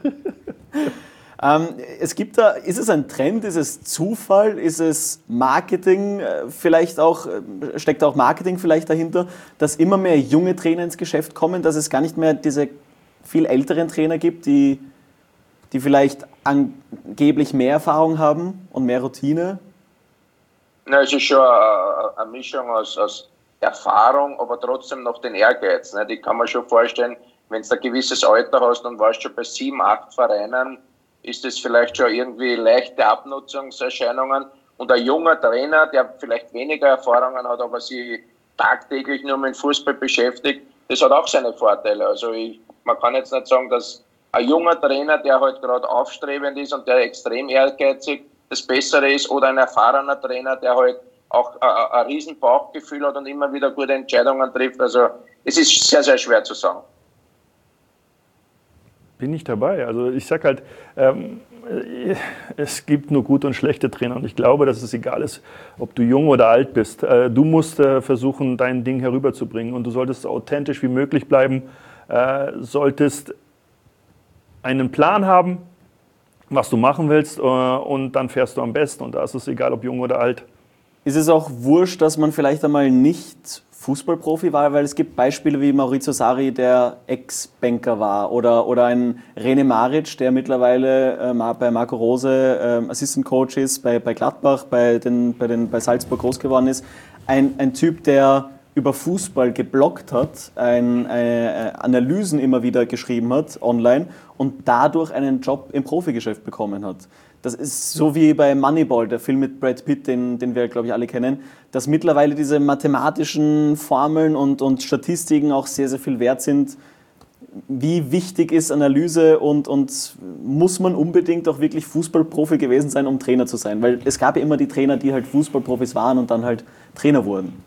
Ähm, es gibt da, ist es ein Trend, ist es Zufall, ist es Marketing, äh, vielleicht auch, äh, steckt auch Marketing vielleicht dahinter, dass immer mehr junge Trainer ins Geschäft kommen, dass es gar nicht mehr diese viel älteren Trainer gibt, die, die vielleicht angeblich mehr Erfahrung haben und mehr Routine? Na, es ist schon eine, eine Mischung aus, aus Erfahrung, aber trotzdem noch den Ehrgeiz. Ne? Die kann man schon vorstellen, wenn du ein gewisses Alter hast und warst schon bei sieben, acht Vereinen, ist das vielleicht schon irgendwie leichte Abnutzungserscheinungen. Und ein junger Trainer, der vielleicht weniger Erfahrungen hat, aber sich tagtäglich nur mit Fußball beschäftigt, das hat auch seine Vorteile. Also ich, man kann jetzt nicht sagen, dass ein junger Trainer, der halt gerade aufstrebend ist und der extrem ehrgeizig, das Bessere ist, oder ein erfahrener Trainer, der halt auch ein, ein riesen Bauchgefühl hat und immer wieder gute Entscheidungen trifft. Also es ist sehr, sehr schwer zu sagen. Bin ich dabei. Also ich sage halt, ähm, es gibt nur gute und schlechte Trainer und ich glaube, dass es egal ist, ob du jung oder alt bist. Äh, du musst äh, versuchen, dein Ding herüberzubringen und du solltest so authentisch wie möglich bleiben, äh, solltest einen Plan haben, was du machen willst äh, und dann fährst du am besten und da ist es egal, ob jung oder alt. Ist es auch wurscht, dass man vielleicht einmal nicht Fußballprofi war, weil es gibt Beispiele wie Maurizio Sarri, der Ex-Banker war, oder, oder ein René Maric, der mittlerweile äh, bei Marco Rose äh, Assistant Coach ist, bei, bei Gladbach, bei, den, bei, den, bei Salzburg groß geworden ist. Ein, ein Typ, der über Fußball gebloggt hat, ein, äh, Analysen immer wieder geschrieben hat online und dadurch einen Job im Profigeschäft bekommen hat. Das ist so wie bei Moneyball, der Film mit Brad Pitt, den, den wir, glaube ich, alle kennen, dass mittlerweile diese mathematischen Formeln und, und Statistiken auch sehr, sehr viel wert sind. Wie wichtig ist Analyse und, und muss man unbedingt auch wirklich Fußballprofi gewesen sein, um Trainer zu sein? Weil es gab ja immer die Trainer, die halt Fußballprofis waren und dann halt Trainer wurden.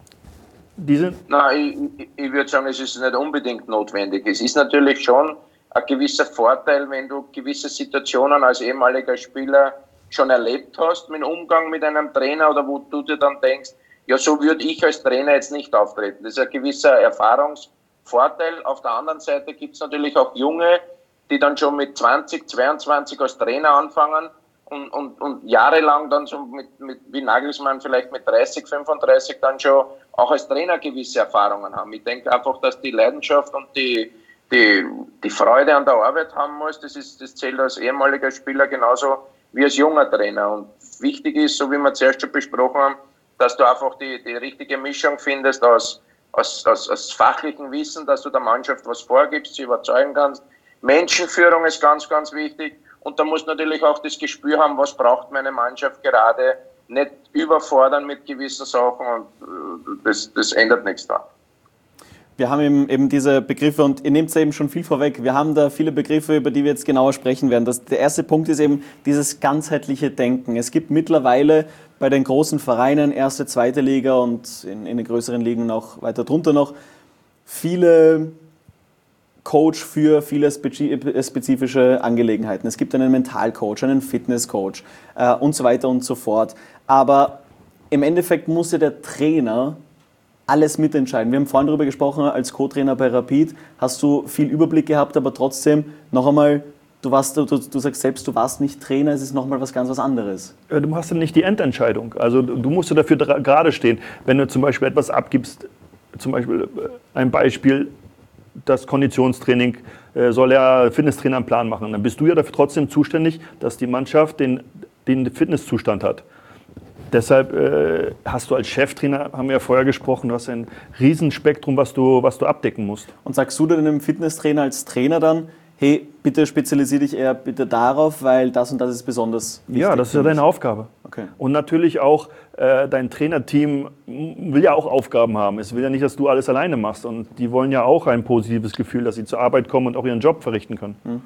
Diese? Nein, ich, ich würde sagen, es ist nicht unbedingt notwendig. Es ist natürlich schon ein gewisser Vorteil, wenn du gewisse Situationen als ehemaliger Spieler schon erlebt hast, mit dem Umgang mit einem Trainer, oder wo du dir dann denkst, ja, so würde ich als Trainer jetzt nicht auftreten. Das ist ein gewisser Erfahrungsvorteil. Auf der anderen Seite gibt es natürlich auch Junge, die dann schon mit zwanzig, zweiundzwanzig als Trainer anfangen und, und, und jahrelang dann so mit, mit, wie Nagelsmann vielleicht mit dreißig, fünfunddreißig dann schon auch als Trainer gewisse Erfahrungen haben. Ich denke einfach, dass die Leidenschaft und die Die, die Freude an der Arbeit haben muss, das, ist, das zählt als ehemaliger Spieler genauso wie als junger Trainer. Und wichtig ist, so wie wir zuerst schon besprochen haben, dass du einfach die, die richtige Mischung findest aus, aus, aus, aus fachlichem Wissen, dass du der Mannschaft was vorgibst, sie überzeugen kannst. Menschenführung ist ganz, ganz wichtig. Und da musst du natürlich auch das Gespür haben, was braucht meine Mannschaft gerade. Nicht überfordern mit gewissen Sachen, und das, das ändert nichts da. Wir haben eben, eben diese Begriffe, und ihr nehmt es eben schon viel vorweg, wir haben da viele Begriffe, über die wir jetzt genauer sprechen werden. Das, der erste Punkt ist eben dieses ganzheitliche Denken. Es gibt mittlerweile bei den großen Vereinen, erste, zweite Liga und in, in den größeren Ligen auch weiter drunter noch, viele Coach für viele spezifische Angelegenheiten. Es gibt einen Mentalcoach, einen Fitnesscoach äh, und so weiter und so fort. Aber im Endeffekt muss ja der Trainer alles mitentscheiden. Wir haben vorhin darüber gesprochen, als Co-Trainer bei Rapid hast du viel Überblick gehabt, aber trotzdem, noch einmal, du, warst, du, du sagst selbst, du warst nicht Trainer, es ist nochmal was ganz was anderes. Du hast ja nicht die Endentscheidung. Also du musst ja dafür gerade stehen. Wenn du zum Beispiel etwas abgibst, zum Beispiel ein Beispiel, das Konditionstraining, soll ja Fitnesstrainer einen Plan machen, dann bist du ja dafür trotzdem zuständig, dass die Mannschaft den, den Fitnesszustand hat. Deshalb äh, hast du als Cheftrainer, haben wir ja vorher gesprochen, du hast ein Riesenspektrum, was du, was du abdecken musst. Und sagst du dann einem Fitnesstrainer als Trainer dann, hey, bitte spezialisiere dich eher bitte darauf, weil das und das ist besonders wichtig? Ja, das ist ja deine Aufgabe. Okay. Und natürlich auch, äh, dein Trainerteam will ja auch Aufgaben haben. Es will ja nicht, dass du alles alleine machst. Und die wollen ja auch ein positives Gefühl, dass sie zur Arbeit kommen und auch ihren Job verrichten können. Hm.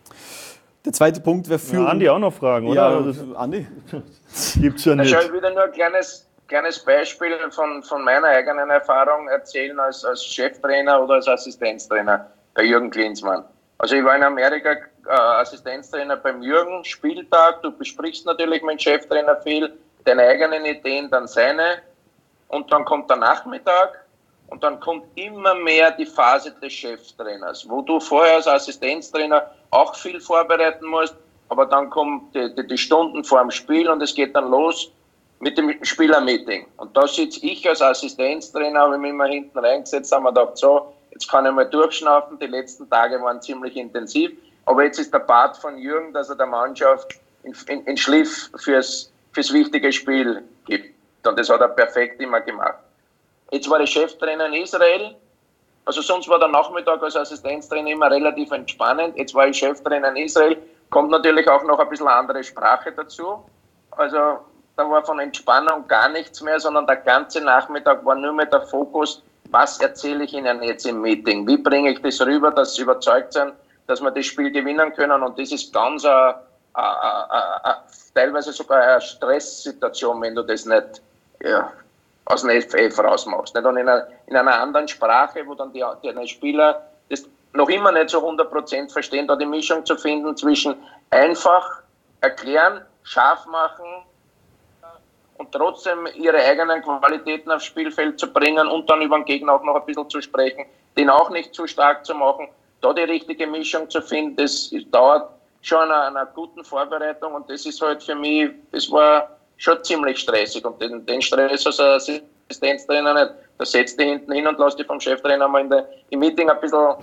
Der zweite Punkt wäre Führung. Ja, Andi auch noch Fragen, oder? Ja, Andi. Gibt's ja nicht. Ich will dir nur ein kleines, kleines Beispiel von, von meiner eigenen Erfahrung erzählen als, als Cheftrainer oder als Assistenztrainer bei Jürgen Klinsmann. Also ich war in Amerika äh, Assistenztrainer beim Jürgen, Spieltag, du besprichst natürlich mit dem Cheftrainer viel, deine eigenen Ideen, dann seine, und dann kommt der Nachmittag und dann kommt immer mehr die Phase des Cheftrainers, wo du vorher als Assistenztrainer auch viel vorbereiten musst, aber dann kommen die, die, die Stunden vor dem Spiel und es geht dann los mit dem Spielermeeting. Und da sitze ich als Assistenztrainer, habe ich mich immer hinten reingesetzt, haben wir gedacht, so, jetzt kann ich mal durchschnaufen, die letzten Tage waren ziemlich intensiv, aber jetzt ist der Part von Jürgen, dass er der Mannschaft in, in, in Schliff fürs, fürs wichtige Spiel gibt. Und das hat er perfekt immer gemacht. Jetzt war ich Cheftrainer in Israel, also sonst war der Nachmittag als Assistenztrainer immer relativ entspannend, jetzt war ich Cheftrainer in Israel, kommt natürlich auch noch ein bisschen andere Sprache dazu, also da war von Entspannung gar nichts mehr, sondern der ganze Nachmittag war nur mehr der Fokus, was erzähle ich Ihnen jetzt im Meeting? Wie bringe ich das rüber, dass Sie überzeugt sind, dass wir das Spiel gewinnen können? Und das ist ganz eine, eine, eine, eine, teilweise sogar eine Stresssituation, wenn du das nicht ja, aus dem F F rausmachst. Nicht? Und in einer, in einer anderen Sprache, wo dann die, die Spieler das noch immer nicht so hundert Prozent verstehen, da die Mischung zu finden zwischen einfach erklären, scharf machen, und trotzdem ihre eigenen Qualitäten aufs Spielfeld zu bringen und dann über den Gegner auch noch ein bisschen zu sprechen, den auch nicht zu stark zu machen, da die richtige Mischung zu finden, das dauert schon an einer guten Vorbereitung und das ist halt für mich, das war schon ziemlich stressig und den, den Stress als Assistenztrainer nicht, da setzt dich hinten hin und lässt dich vom Cheftrainer mal in der, im Meeting ein bisschen,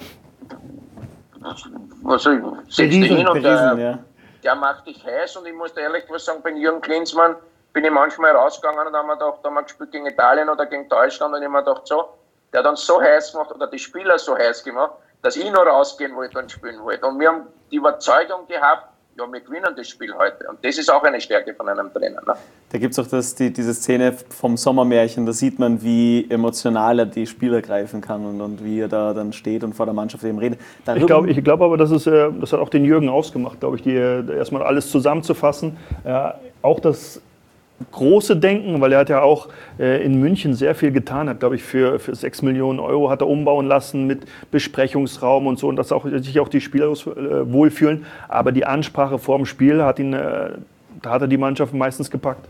was soll ich, setzt dich hin und der, ja. der macht dich heiß und ich muss dir ehrlich was sagen, bei Jürgen Klinsmann bin ich manchmal rausgegangen und haben wir gedacht, da haben wir gespielt gegen Italien oder gegen Deutschland und ich habe mir gedacht, so, der hat uns so heiß gemacht oder die Spieler so heiß gemacht, dass ich noch rausgehen wollte und spielen wollte. Und wir haben die Überzeugung gehabt, ja, wir gewinnen das Spiel heute. Und das ist auch eine Stärke von einem Trainer. Ne? Da gibt es auch das, die, diese Szene vom Sommermärchen, da sieht man, wie emotional er die Spieler greifen kann und, und wie er da dann steht und vor der Mannschaft eben redet. Darüber ich glaube ich glaub aber, das, ist, das hat auch den Jürgen ausgemacht, glaube ich, die, erstmal alles zusammenzufassen. Ja, auch das große Denken, weil er hat ja auch äh, in München sehr viel getan, hat, glaube ich, für, für sechs Millionen Euro hat er umbauen lassen mit Besprechungsraum und so und dass auch, sich auch die Spieler äh, wohlfühlen. Aber die Ansprache vor dem Spiel hat ihn, äh, da hat er die Mannschaft meistens gepackt.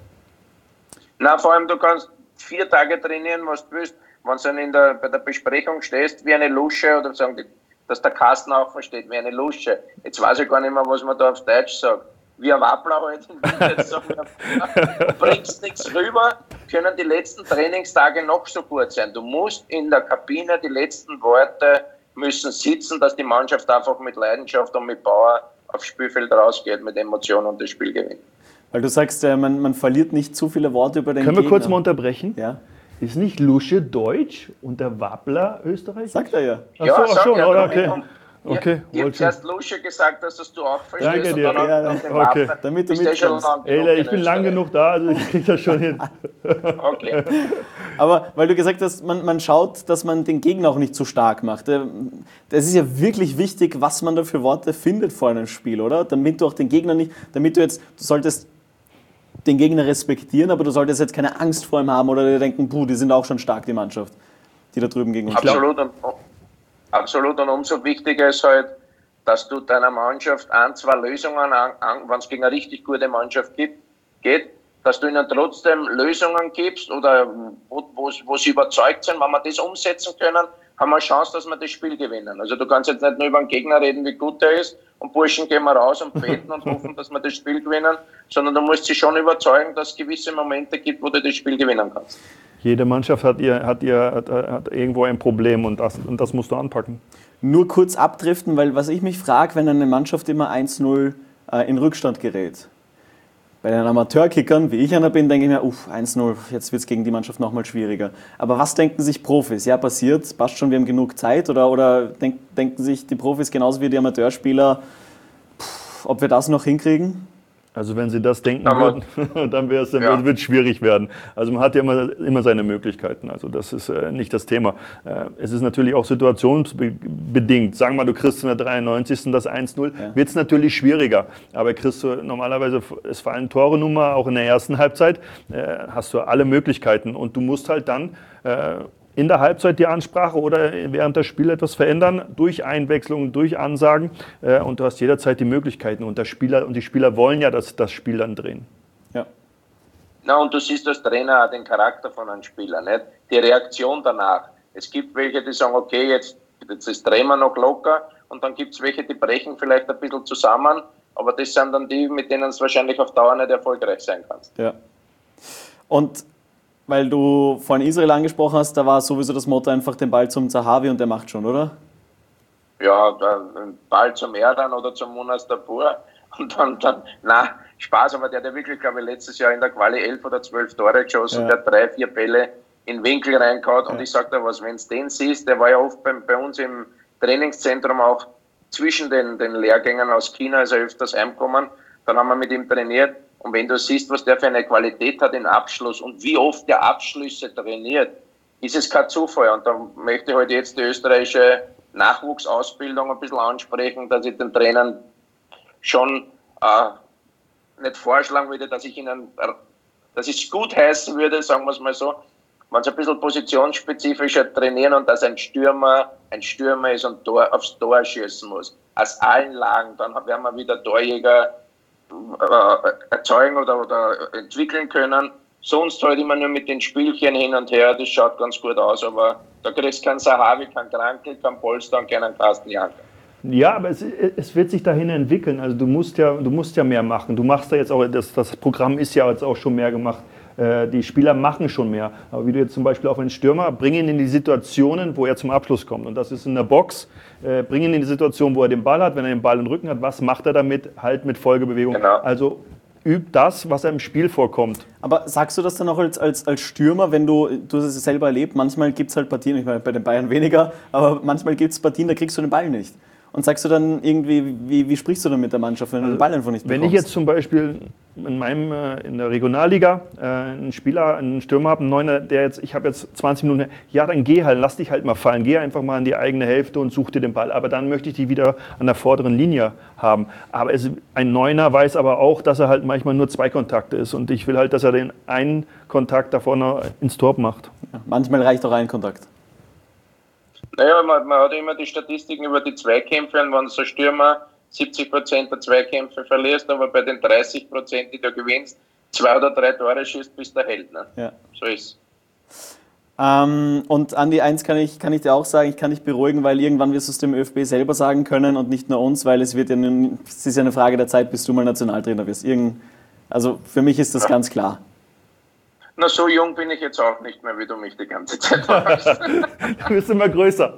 Na, vor allem, du kannst vier Tage trainieren, was du willst. Wenn du dann in der, bei der Besprechung stehst, wie eine Lusche, oder sagen die, dass der Carsten auch versteht, wie eine Lusche. Jetzt weiß ich gar nicht mehr, was man da auf Deutsch sagt. Wie ein Wappler halt, jetzt sagen, du bringst nichts rüber, können die letzten Trainingstage noch so gut sein. Du musst in der Kabine, die letzten Worte müssen sitzen, dass die Mannschaft einfach mit Leidenschaft und mit Power aufs Spielfeld rausgeht, mit Emotionen und das Spiel gewinnt. Weil du sagst, man, man verliert nicht zu viele Worte über den Können Gegner. wir kurz mal unterbrechen? Ja. Ist nicht Lusche Deutsch und der Wappler Österreich? Sagt er ja. Ach so, ach schon, ja, oder? Okay. Okay, ich habe zuerst Lusche gesagt, dass das du auch verstehst. Danke dir. Und dann Ja, ja, okay. Waffen, damit du mitkommst. Ey, ich bin lang genug da, also ich kriege das schon hin. Okay. Aber weil du gesagt hast, man, man schaut, dass man den Gegner auch nicht zu stark macht. Das ist ja wirklich wichtig, was man da für Worte findet vor einem Spiel, oder? Damit du auch den Gegner nicht, damit du jetzt, du solltest den Gegner respektieren, aber du solltest jetzt keine Angst vor ihm haben oder dir denken, puh, die sind auch schon stark, die Mannschaft, die da drüben gegen uns. Absolut. Und, absolut. Und umso wichtiger ist halt, dass du deiner Mannschaft ein, zwei Lösungen, wenn es gegen eine richtig gute Mannschaft gibt, geht, dass du ihnen trotzdem Lösungen gibst oder wo, wo, wo sie überzeugt sind, wenn wir das umsetzen können, haben wir eine Chance, dass wir das Spiel gewinnen. Also du kannst jetzt nicht nur über den Gegner reden, wie gut der ist und Burschen gehen wir raus und beten und hoffen, dass wir das Spiel gewinnen, sondern du musst sie schon überzeugen, dass es gewisse Momente gibt, wo du das Spiel gewinnen kannst. Jede Mannschaft hat, ihr, hat, ihr, hat, hat irgendwo ein Problem und das, und das musst du anpacken. Nur kurz abdriften, weil was ich mich frage, wenn eine Mannschaft immer eins null äh, in Rückstand gerät. Bei den Amateurkickern, wie ich einer bin, denke ich mir, uff, eins null, jetzt wird es gegen die Mannschaft nochmal schwieriger. Aber was denken sich Profis? Ja, passiert, passt schon, wir haben genug Zeit? Oder, oder denk, denken sich die Profis genauso wie die Amateurspieler, pff, ob wir das noch hinkriegen? Also wenn sie das denken Aber, würden, dann wäre es dann ja. wird es schwierig werden. Also man hat ja immer, immer seine Möglichkeiten. Also das ist äh, nicht das Thema. Äh, es ist natürlich auch situationsbedingt. Sagen wir mal, du kriegst in der dreiundneunzigsten das eins null, ja. wird es natürlich schwieriger. Aber kriegst du normalerweise, es fallen Tore nun mal, auch in der ersten Halbzeit, äh, hast du alle Möglichkeiten. Und du musst halt dann äh, in der Halbzeit die Ansprache oder während des Spiels etwas verändern, durch Einwechslungen, durch Ansagen, äh, und du hast jederzeit die Möglichkeiten und, der Spieler, und die Spieler wollen ja das, das Spiel dann drehen. Ja. Na, und du siehst als Trainer auch den Charakter von einem Spieler, nicht? Die Reaktion danach. Es gibt welche, die sagen, okay, jetzt, jetzt ist drehen wir noch locker, und dann gibt es welche, die brechen vielleicht ein bisschen zusammen, aber das sind dann die, mit denen es wahrscheinlich auf Dauer nicht erfolgreich sein kannst. Ja. Und weil du vorhin Israel angesprochen hast, da war sowieso das Motto einfach den Ball zum Zahavi und der macht schon, oder? Ja, den Ball zum Erdan oder zum Munas Dabur und dann, dann, na Spaß, aber der hat ja wirklich, glaube ich, letztes Jahr in der Quali elf oder zwölf Tore geschossen, ja. Der hat drei, vier Bälle in den Winkel reingehauen, ja. Und ich sag dir was, wenn du den siehst, der war ja oft bei, bei uns im Trainingszentrum auch zwischen den, den Lehrgängen aus China, ist er öfters heimgekommen, dann haben wir mit ihm trainiert. Und wenn du siehst, was der für eine Qualität hat im Abschluss und wie oft der Abschlüsse trainiert, ist es kein Zufall. Und da möchte ich halt jetzt die österreichische Nachwuchsausbildung ein bisschen ansprechen, dass ich den Trainern schon äh, nicht vorschlagen würde, dass ich ihnen, äh, dass ich es gut heißen würde, sagen wir es mal so, wenn sie ein bisschen positionsspezifischer trainieren und dass ein Stürmer ein Stürmer ist und Tor, aufs Tor schießen muss. Aus allen Lagen, dann werden wir wieder Torjäger erzeugen oder, oder entwickeln können. Sonst halt immer nur mit den Spielchen hin und her, das schaut ganz gut aus, aber da kriegst du keinen Sahavi, keinen Krankel, keinen Polster und keinen Carsten Janker. Ja, aber es, es wird sich dahin entwickeln. Also du musst ja, du musst ja mehr machen. Du machst ja jetzt auch, das, das Programm ist ja jetzt auch schon mehr gemacht. Die Spieler machen schon mehr. Aber wie du jetzt zum Beispiel auf einen Stürmer, bring ihn in die Situationen, wo er zum Abschluss kommt. Und das ist in der Box, äh, bring ihn in die Situation, wo er den Ball hat. Wenn er den Ball im Rücken hat, was macht er damit? Halt mit Folgebewegung. Genau. Also übt das, was er im Spiel vorkommt. Aber sagst du das dann auch als, als, als Stürmer, wenn du, du hast es selber erlebt, manchmal gibt es halt Partien, ich meine bei den Bayern weniger, aber manchmal gibt es Partien, da kriegst du den Ball nicht. Und sagst du dann irgendwie, wie, wie sprichst du dann mit der Mannschaft, wenn du den Ball einfach nicht bekommst? Wenn ich jetzt zum Beispiel in meinem in der Regionalliga äh, einen Spieler, einen Stürmer habe, einen Neuner, der jetzt, ich habe jetzt zwanzig Minuten, ja, dann geh halt, lass dich halt mal fallen, geh einfach mal in die eigene Hälfte und such dir den Ball. Aber dann möchte ich dich wieder an der vorderen Linie haben. Aber es, ein Neuner weiß aber auch, dass er halt manchmal nur zwei Kontakte ist. Und ich will halt, dass er den einen Kontakt da vorne ins Tor macht. Ja, manchmal reicht auch ein Kontakt. Naja, man, man hat immer die Statistiken über die Zweikämpfe, und wenn so Stürmer siebzig Prozent der Zweikämpfe verlierst, aber bei den dreißig Prozent, die du gewinnst, zwei oder drei Tore schießt, bist du der Held. Ne? Ja. So ist es. Ähm, und Andi, eins kann ich, kann ich dir auch sagen, ich kann dich beruhigen, weil irgendwann wirst du es dem ÖFB selber sagen können und nicht nur uns, weil es wird ja nun, es ist ja eine Frage der Zeit, bis du mal Nationaltrainer wirst. Irgend, also für mich ist das ja ganz klar. Na, so jung bin ich jetzt auch nicht mehr, wie du mich die ganze Zeit hast. Du bist immer größer.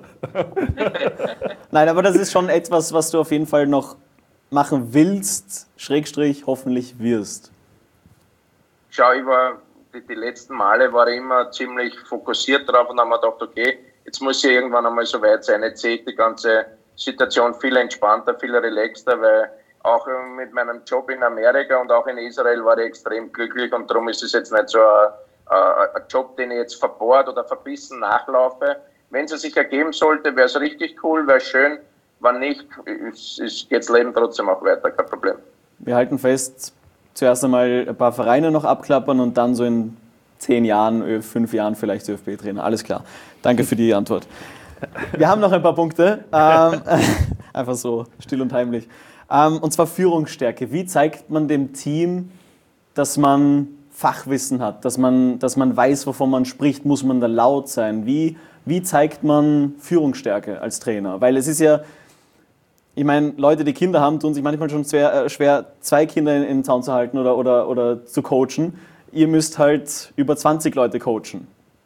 Nein, aber das ist schon etwas, was du auf jeden Fall noch machen willst, Schrägstrich, hoffentlich wirst. Schau, ich war, die, die letzten Male war ich immer ziemlich fokussiert drauf und habe mir gedacht, okay, jetzt muss ich irgendwann einmal so weit sein. Jetzt sehe ich die ganze Situation viel entspannter, viel relaxter, weil auch mit meinem Job in Amerika und auch in Israel war ich extrem glücklich, und darum ist es jetzt nicht so ein, ein Job, den ich jetzt verbohrt oder verbissen nachlaufe. Wenn es sich ergeben sollte, wäre es richtig cool, wäre schön. Wenn nicht, ist, ist, geht das Leben trotzdem auch weiter, kein Problem. Wir halten fest, zuerst einmal ein paar Vereine noch abklappern und dann so in zehn Jahren, fünf Jahren vielleicht ÖFB-Trainer. Alles klar. Danke für die Antwort. Wir haben noch ein paar Punkte. Ähm, einfach so still und heimlich. Und zwar Führungsstärke. Wie zeigt man dem Team, dass man Fachwissen hat, dass man, dass man weiß, wovon man spricht? Muss man da laut sein? Wie, wie zeigt man Führungsstärke als Trainer? Weil es ist ja, ich meine, Leute, die Kinder haben, tun sich manchmal schon schwer, schwer zwei Kinder in den Zaun zu halten oder, oder, oder zu coachen. Ihr müsst halt über zwanzig Leute coachen.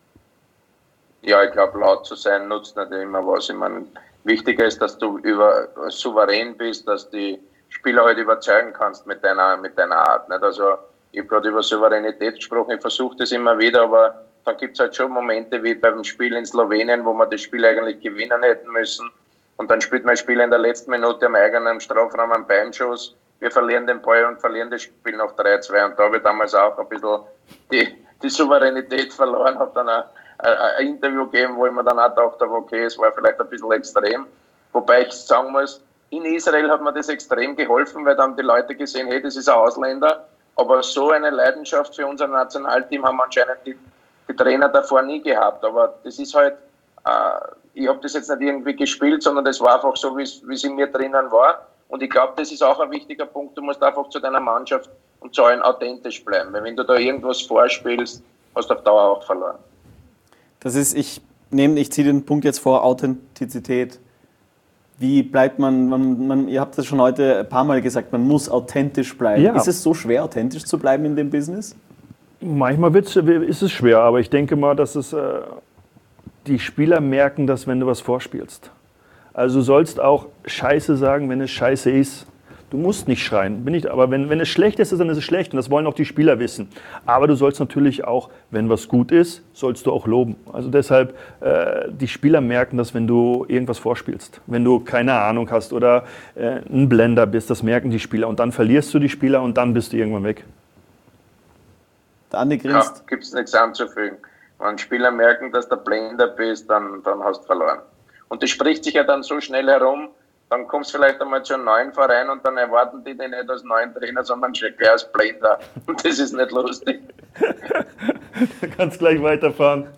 Ja, ich glaube, laut zu sein nutzt nicht immer was. Ich meine, wichtiger ist, dass du über, souverän bist, dass die Spieler halt überzeugen kannst mit deiner, mit deiner Art. Nicht? Also ich habe gerade über Souveränität gesprochen, ich versuche das immer wieder, aber dann gibt es halt schon Momente wie beim Spiel in Slowenien, wo wir das Spiel eigentlich gewinnen hätten müssen. Und dann spielt man ein Spiel in der letzten Minute am eigenen Strafraum einen Beinschuss wir verlieren den Ball und verlieren das Spiel noch drei zwei. Und da habe ich damals auch ein bisschen die, die Souveränität verloren, habe dann ein, ein, ein Interview gegeben, wo ich mir dann auch gedacht habe, okay, es war vielleicht ein bisschen extrem. Wobei ich sagen muss, in Israel hat mir das extrem geholfen, weil da haben die Leute gesehen, hey, das ist ein Ausländer, aber so eine Leidenschaft für unser Nationalteam haben anscheinend die, die Trainer davor nie gehabt. Aber das ist halt, äh, ich habe das jetzt nicht irgendwie gespielt, sondern das war einfach so, wie es in mir drinnen war. Und ich glaube, das ist auch ein wichtiger Punkt, du musst einfach zu deiner Mannschaft und zu allen authentisch bleiben. Weil wenn du da irgendwas vorspielst, hast du auf Dauer auch verloren. Das ist, ich nehme, ich ziehe den Punkt jetzt vor, Authentizität. Wie bleibt man, man, man, ihr habt das schon heute ein paar Mal gesagt, man muss authentisch bleiben. Ja. Ist es so schwer, authentisch zu bleiben in dem Business? Manchmal wird's, ist es schwer, aber ich denke mal, dass es, äh, die Spieler merken das, wenn du was vorspielst. Also du sollst auch Scheiße sagen, wenn es Scheiße ist. Du musst nicht schreien, bin ich, aber wenn, wenn es schlecht ist, dann ist es schlecht und das wollen auch die Spieler wissen. Aber du sollst natürlich auch, wenn was gut ist, sollst du auch loben. Also deshalb, äh, die Spieler merken das, wenn du irgendwas vorspielst. Wenn du keine Ahnung hast oder äh, ein Blender bist, das merken die Spieler. Und dann verlierst du die Spieler und dann bist du irgendwann weg. Der Andi grinst. Ja, gibt es nichts anzufügen. Wenn Spieler merken, dass du Blender bist, dann, dann hast du verloren. Und das spricht sich ja dann so schnell herum, dann kommst du vielleicht einmal zu einem neuen Verein und dann erwarten die den nicht als neuen Trainer, sondern schon gleich als Blender. Und das ist nicht lustig. Du kannst gleich weiterfahren.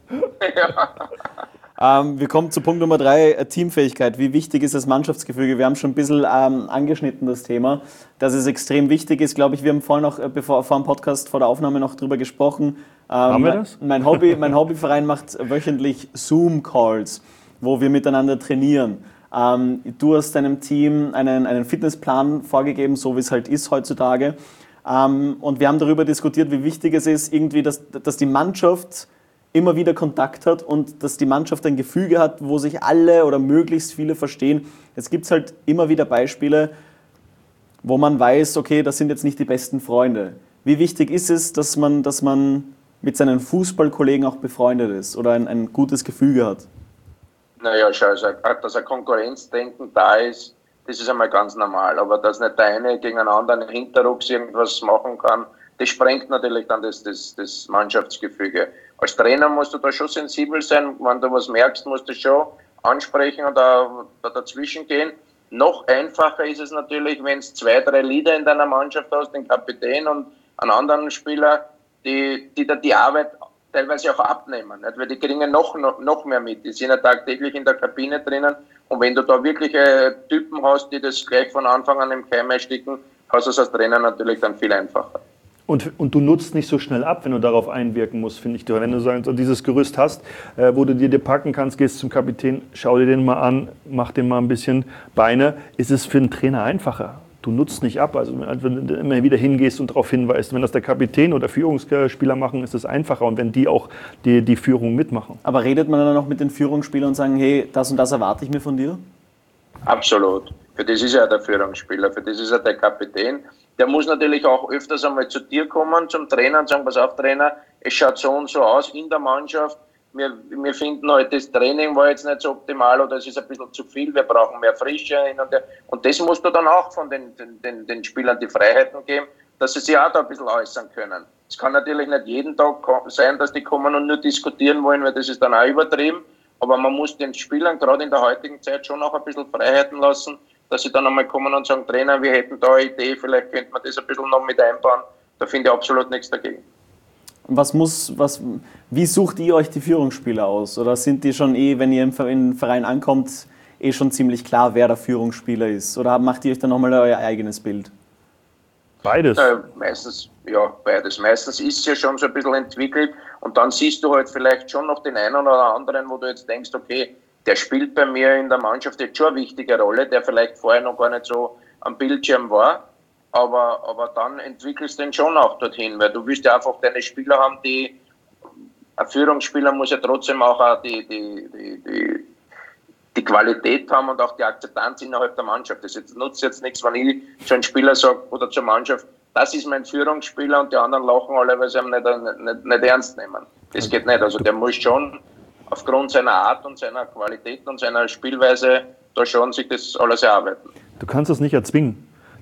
Ja. Ähm, wir kommen zu Punkt Nummer drei, Teamfähigkeit. Wie wichtig ist das Mannschaftsgefüge? Wir haben schon ein bisschen ähm, angeschnitten, das Thema, dass es extrem wichtig ist. Glaube ich, wir haben vorhin noch, bevor, vor dem Podcast, vor der Aufnahme noch drüber gesprochen. Ähm, haben wir das? Mein, Hobby, mein Hobbyverein macht wöchentlich Zoom-Calls, wo wir miteinander trainieren. Ähm, du hast deinem Team einen, einen Fitnessplan vorgegeben, so wie es halt ist heutzutage. Ähm, und wir haben darüber diskutiert, wie wichtig es ist, irgendwie, dass, dass die Mannschaft immer wieder Kontakt hat und dass die Mannschaft ein Gefüge hat, wo sich alle oder möglichst viele verstehen. Jetzt gibt es halt immer wieder Beispiele, wo man weiß, okay, das sind jetzt nicht die besten Freunde. Wie wichtig ist es, dass man, dass man mit seinen Fußballkollegen auch befreundet ist oder ein, ein gutes Gefüge hat? Naja, schau, dass ein Konkurrenzdenken da ist, das ist einmal ganz normal. Aber dass nicht der eine gegen einen anderen hinterrucks irgendwas machen kann, das sprengt natürlich dann das, das, das Mannschaftsgefüge. Als Trainer musst du da schon sensibel sein. Wenn du was merkst, musst du schon ansprechen und da, da dazwischen gehen. Noch einfacher ist es natürlich, wenn du zwei, drei Leader in deiner Mannschaft hast, den Kapitän und einen anderen Spieler, die, die da die Arbeit teilweise auch abnehmen, nicht? Weil die kriegen noch, noch, noch mehr mit. Die sind ja tagtäglich in der Kabine drinnen und wenn du da wirkliche Typen hast, die das gleich von Anfang an im Keim ersticken, hast du es als Trainer natürlich dann viel einfacher. Und, und du nutzt nicht so schnell ab, wenn du darauf einwirken musst, finde ich. Wenn du so dieses Gerüst hast, äh, wo du dir dir packen kannst, gehst zum Kapitän, schau dir den mal an, mach den mal ein bisschen Beine, ist es für einen Trainer einfacher. Du nutzt nicht ab, also wenn du immer wieder hingehst und darauf hinweist, wenn das der Kapitän oder Führungsspieler machen, ist es einfacher und wenn die auch die, die Führung mitmachen. Aber redet man dann noch mit den Führungsspielern und sagen, hey, das und das erwarte ich mir von dir? Absolut. Für das ist ja der Führungsspieler, für das ist ja der Kapitän. Der muss natürlich auch öfters einmal zu dir kommen, zum Trainer und sagen, pass auf Trainer, es schaut so und so aus in der Mannschaft. Wir, wir finden halt, das Training war jetzt nicht so optimal oder es ist ein bisschen zu viel, wir brauchen mehr Frische. Und, und das musst du dann auch von den, den, den Spielern die Freiheiten geben, dass sie sich auch da ein bisschen äußern können. Es kann natürlich nicht jeden Tag sein, dass die kommen und nur diskutieren wollen, weil das ist dann auch übertrieben. Aber man muss den Spielern gerade in der heutigen Zeit schon auch ein bisschen Freiheiten lassen, dass sie dann einmal kommen und sagen, Trainer, wir hätten da eine Idee, vielleicht könnte man das ein bisschen noch mit einbauen. Da finde ich absolut nichts dagegen. Was muss, was, wie sucht ihr euch die Führungsspieler aus? Oder sind die schon eh, wenn ihr im Verein ankommt, eh schon ziemlich klar, wer der Führungsspieler ist? Oder macht ihr euch dann nochmal euer eigenes Bild? Beides. Äh, meistens, ja, beides. Meistens ist es ja schon so ein bisschen entwickelt und dann siehst du halt vielleicht schon noch den einen oder anderen, wo du jetzt denkst, okay, der spielt bei mir in der Mannschaft jetzt schon eine wichtige Rolle, der vielleicht vorher noch gar nicht so am Bildschirm war. Aber, aber dann entwickelst du den schon auch dorthin, weil du willst ja einfach deine Spieler haben, die, ein Führungsspieler muss ja trotzdem auch die, die, die, die, die Qualität haben und auch die Akzeptanz innerhalb der Mannschaft. Das jetzt, nutzt jetzt nichts, wenn ich zu einem Spieler sage oder zur Mannschaft, das ist mein Führungsspieler und die anderen lachen alle, weil sie ihn nicht, nicht, nicht ernst nehmen. Das geht nicht. Also der muss schon aufgrund seiner Art und seiner Qualität und seiner Spielweise da schon sich das alles erarbeiten. Du kannst das nicht erzwingen.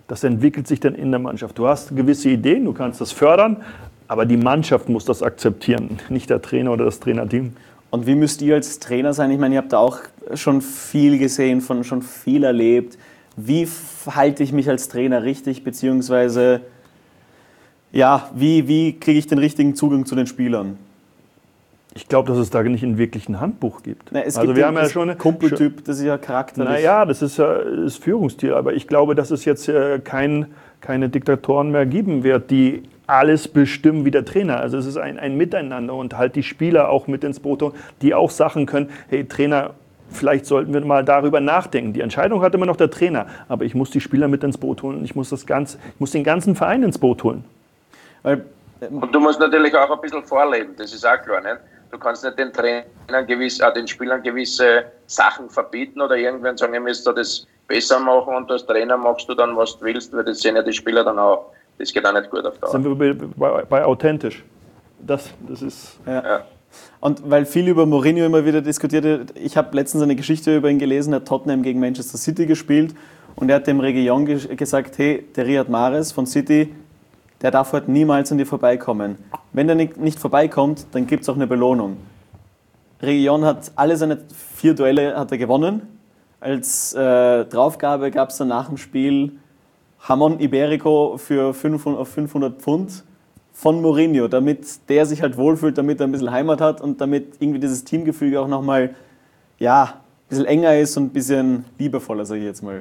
das entwickelt sich dann in der Mannschaft. Du hast gewisse Ideen, du kannst das fördern, aber die Mannschaft muss das akzeptieren, nicht der Trainer oder das Trainerteam. Und wie müsst ihr als Trainer sein? Ich meine, ihr habt da auch schon viel gesehen, von, schon viel erlebt. Wie halte ich mich als Trainer richtig, beziehungsweise ja, wie, wie kriege ich den richtigen Zugang zu den Spielern? Ich glaube, dass es da nicht ein wirklichen Handbuch gibt. Na, es also gibt wir ja haben ja schon eine Kumpeltyp, das ist ja charakterlich. Naja, das ist ja das Führungsstil, aber ich glaube, dass es jetzt äh, kein, keine Diktatoren mehr geben wird, die alles bestimmen wie der Trainer. Also es ist ein, ein Miteinander und halt die Spieler auch mit ins Boot holen, die auch Sachen können, hey Trainer, vielleicht sollten wir mal darüber nachdenken. Die Entscheidung hat immer noch der Trainer, aber ich muss die Spieler mit ins Boot holen und ich muss, das Ganze, ich muss den ganzen Verein ins Boot holen. Weil, und du musst natürlich auch ein bisschen vorleben, das ist auch klar, nicht? Du kannst nicht den Trainern gewisse, äh, den Spielern gewisse Sachen verbieten oder irgendwann sagen, ihr müsst das besser machen und als Trainer machst du dann, was du willst, weil das sehen ja die Spieler dann auch. Das geht auch nicht gut auf Dauer. Sind wir bei, bei, bei authentisch. Das, das ist... Ja. Ja. Und weil viel über Mourinho immer wieder diskutiert wird, ich habe letztens eine Geschichte über ihn gelesen, er hat Tottenham gegen Manchester City gespielt und er hat dem Reguilón ge- gesagt, hey, der Riyad Mahrez von City, der darf heute niemals an dir vorbeikommen. Wenn der nicht, nicht vorbeikommt, dann gibt es auch eine Belohnung. Reguilón hat alle seine vier Duelle hat er gewonnen. Als äh, Draufgabe gab es dann nach dem Spiel Jamón Ibérico für fünfhundert Pfund von Mourinho, damit der sich halt wohlfühlt, damit er ein bisschen Heimat hat und damit irgendwie dieses Teamgefüge auch nochmal ja, ein bisschen enger ist und ein bisschen liebevoller, sage ich jetzt mal.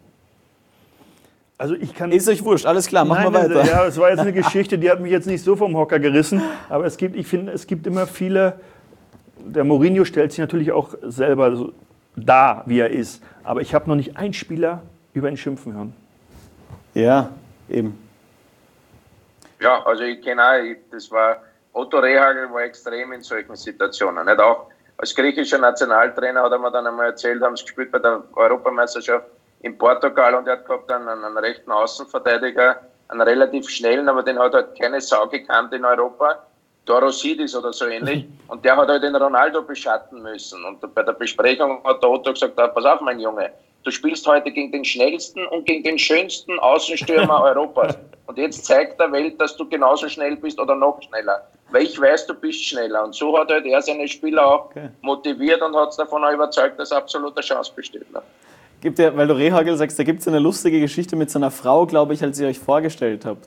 Also ich kann ist euch wurscht, alles klar, machen wir weiter. Ja, es war jetzt eine Geschichte, die hat mich jetzt nicht so vom Hocker gerissen, aber es gibt, ich finde, es gibt immer viele, der Mourinho stellt sich natürlich auch selber so dar, wie er ist, aber ich habe noch nicht einen Spieler über ihn schimpfen hören. Ja, eben. Ja, also ich kenne auch, ich, das war, Otto Rehhagel war extrem in solchen Situationen, nicht auch als griechischer Nationaltrainer hat er mir dann einmal erzählt, haben sie gespielt bei der Europameisterschaft in Portugal und er hat gehabt einen, einen rechten Außenverteidiger, einen relativ schnellen, aber den hat halt keine Sau gekannt in Europa, Dorosidis oder so ähnlich, und der hat halt den Ronaldo beschatten müssen. Und bei der Besprechung hat der Otto gesagt, ah, pass auf mein Junge, du spielst heute gegen den schnellsten und gegen den schönsten Außenstürmer Europas. Und jetzt zeigt der Welt, dass du genauso schnell bist oder noch schneller. Weil ich weiß, du bist schneller. Und so hat halt er seine Spieler auch okay. motiviert und hat es davon auch überzeugt, dass absolute Chance besteht. Ne? Gibt ja, weil du Rehhagel sagst, da gibt es eine lustige Geschichte mit seiner Frau, glaube ich, als ihr euch vorgestellt habt.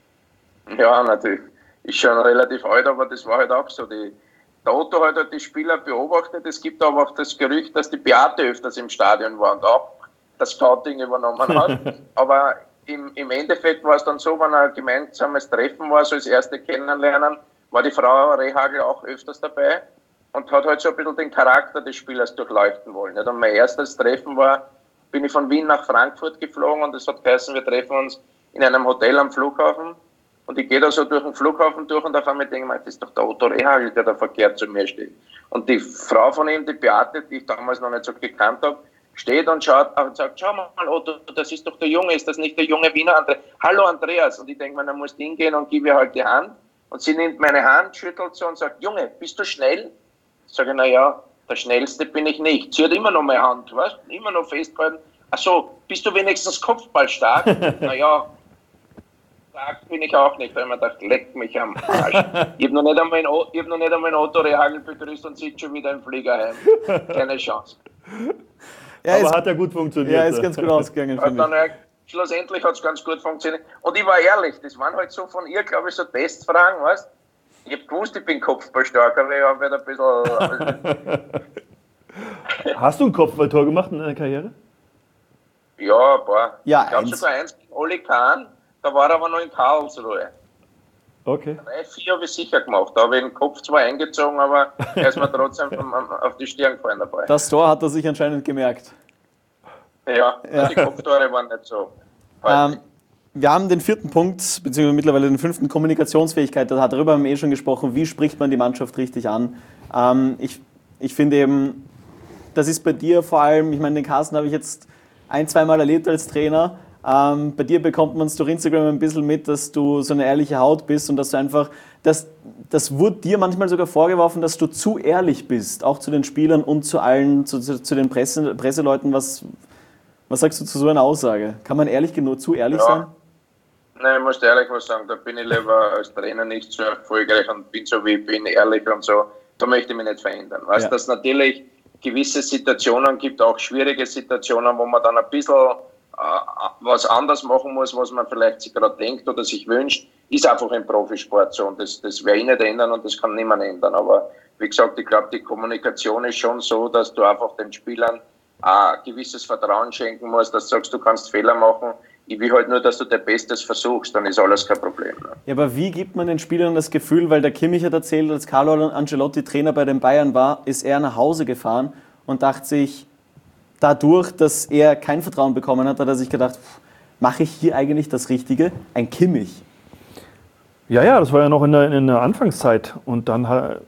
Ja, natürlich. Ist schon relativ alt, aber das war halt auch so. Die, der Otto hat halt die Spieler beobachtet. Es gibt aber auch das Gerücht, dass die Beate öfters im Stadion war und auch das Scouting übernommen hat. Aber im, im Endeffekt war es dann so, wenn ein gemeinsames Treffen war, so das erste Kennenlernen, war die Frau Rehhagel auch öfters dabei und hat halt so ein bisschen den Charakter des Spielers durchleuchten wollen. Und mein erstes Treffen war, bin ich von Wien nach Frankfurt geflogen und das hat geheißen, wir treffen uns in einem Hotel am Flughafen. Und ich gehe da so durch den Flughafen durch und auf einmal denke ich mir, das ist doch der Otto Rehhagel, der da verkehrt zu mir steht. Und die Frau von ihm, die Beate, die ich damals noch nicht so gekannt habe, steht und schaut und sagt, schau mal Otto, das ist doch der Junge, ist das nicht der junge Wiener Andreas? Hallo Andreas. Und ich denke mir, dann musst du hingehen und gib ihr halt die Hand. Und sie nimmt meine Hand, schüttelt so und sagt, Junge, bist du schnell? Ich sage, naja, der Schnellste bin ich nicht. Sie hat immer noch meine Hand, weißt du, immer noch festgehalten. Ach so, bist du wenigstens kopfballstark? Naja, stark bin ich auch nicht. Da habe ich mir gedacht, leck mich am Arsch. Ich habe noch nicht einmal einen, hab noch nicht einmal einen Otto Rehhagel begrüßt und sitze schon wieder im Flieger heim. Keine Chance. Ja, aber ist, hat ja gut funktioniert. Ja, ist ganz gut ausgegangen, finde ich. Dann, schlussendlich hat es ganz gut funktioniert. Und ich war ehrlich, das waren halt so von ihr, glaube ich, so Testfragen, weißt du? Ich habe gewusst, ich bin kopfballstark, aber ich habe halt ein bisschen... Hast du ein Kopfballtor gemacht in deiner Karriere? Ja, ein paar. Ja, ich glaube sogar eins gegen Oli Kahn, da war er aber noch in Karlsruhe. Okay. Drei, vier habe ich sicher gemacht. Da habe ich den Kopf zwar eingezogen, aber er ist mir trotzdem auf die Stirn gefallen dabei. Das Tor hat er sich anscheinend gemerkt. Ja, ja. Die Kopftore waren nicht so. Ähm, wir haben den vierten Punkt, beziehungsweise mittlerweile den fünften, Kommunikationsfähigkeit. Darüber haben wir eh schon gesprochen. Wie spricht man die Mannschaft richtig an? Ähm, ich, ich finde eben, das ist bei dir vor allem, ich meine, den Carsten habe ich jetzt ein, zweimal erlebt als Trainer. Ähm, bei dir bekommt man es durch Instagram ein bisschen mit, dass du so eine ehrliche Haut bist und dass du einfach, das, das wurde dir manchmal sogar vorgeworfen, dass du zu ehrlich bist, auch zu den Spielern und zu allen, zu, zu, zu den Presse, Presseleuten. Was, Was sagst du zu so einer Aussage? Kann man ehrlich genug, zu ehrlich Ja. sein? Nein, ich muss dir ehrlich was sagen, da bin ich lieber als Trainer nicht so erfolgreich und bin so wie ich bin, ehrlich und so. Da möchte ich mich nicht verändern. Weißt du, Ja. dass es natürlich gewisse Situationen gibt, auch schwierige Situationen, wo man dann ein bisschen äh, was anders machen muss, was man vielleicht sich gerade denkt oder sich wünscht, ist einfach im Profisport so. Und das, das werde ich nicht ändern und das kann niemand ändern. Aber wie gesagt, ich glaube, die Kommunikation ist schon so, dass du einfach den Spielern ein gewisses Vertrauen schenken musst, dass du sagst, du kannst Fehler machen. Ich will halt nur, dass du dein Bestes versuchst, dann ist alles kein Problem. Ne? Ja, aber wie gibt man den Spielern das Gefühl, weil der Kimmich hat erzählt, als Carlo Ancelotti Trainer bei den Bayern war, ist er nach Hause gefahren und dachte sich, dadurch, dass er kein Vertrauen bekommen hat, hat er sich gedacht, mache ich hier eigentlich das Richtige? Ein Kimmich. Ja, ja, das war ja noch in der, in der Anfangszeit. Und dann äh,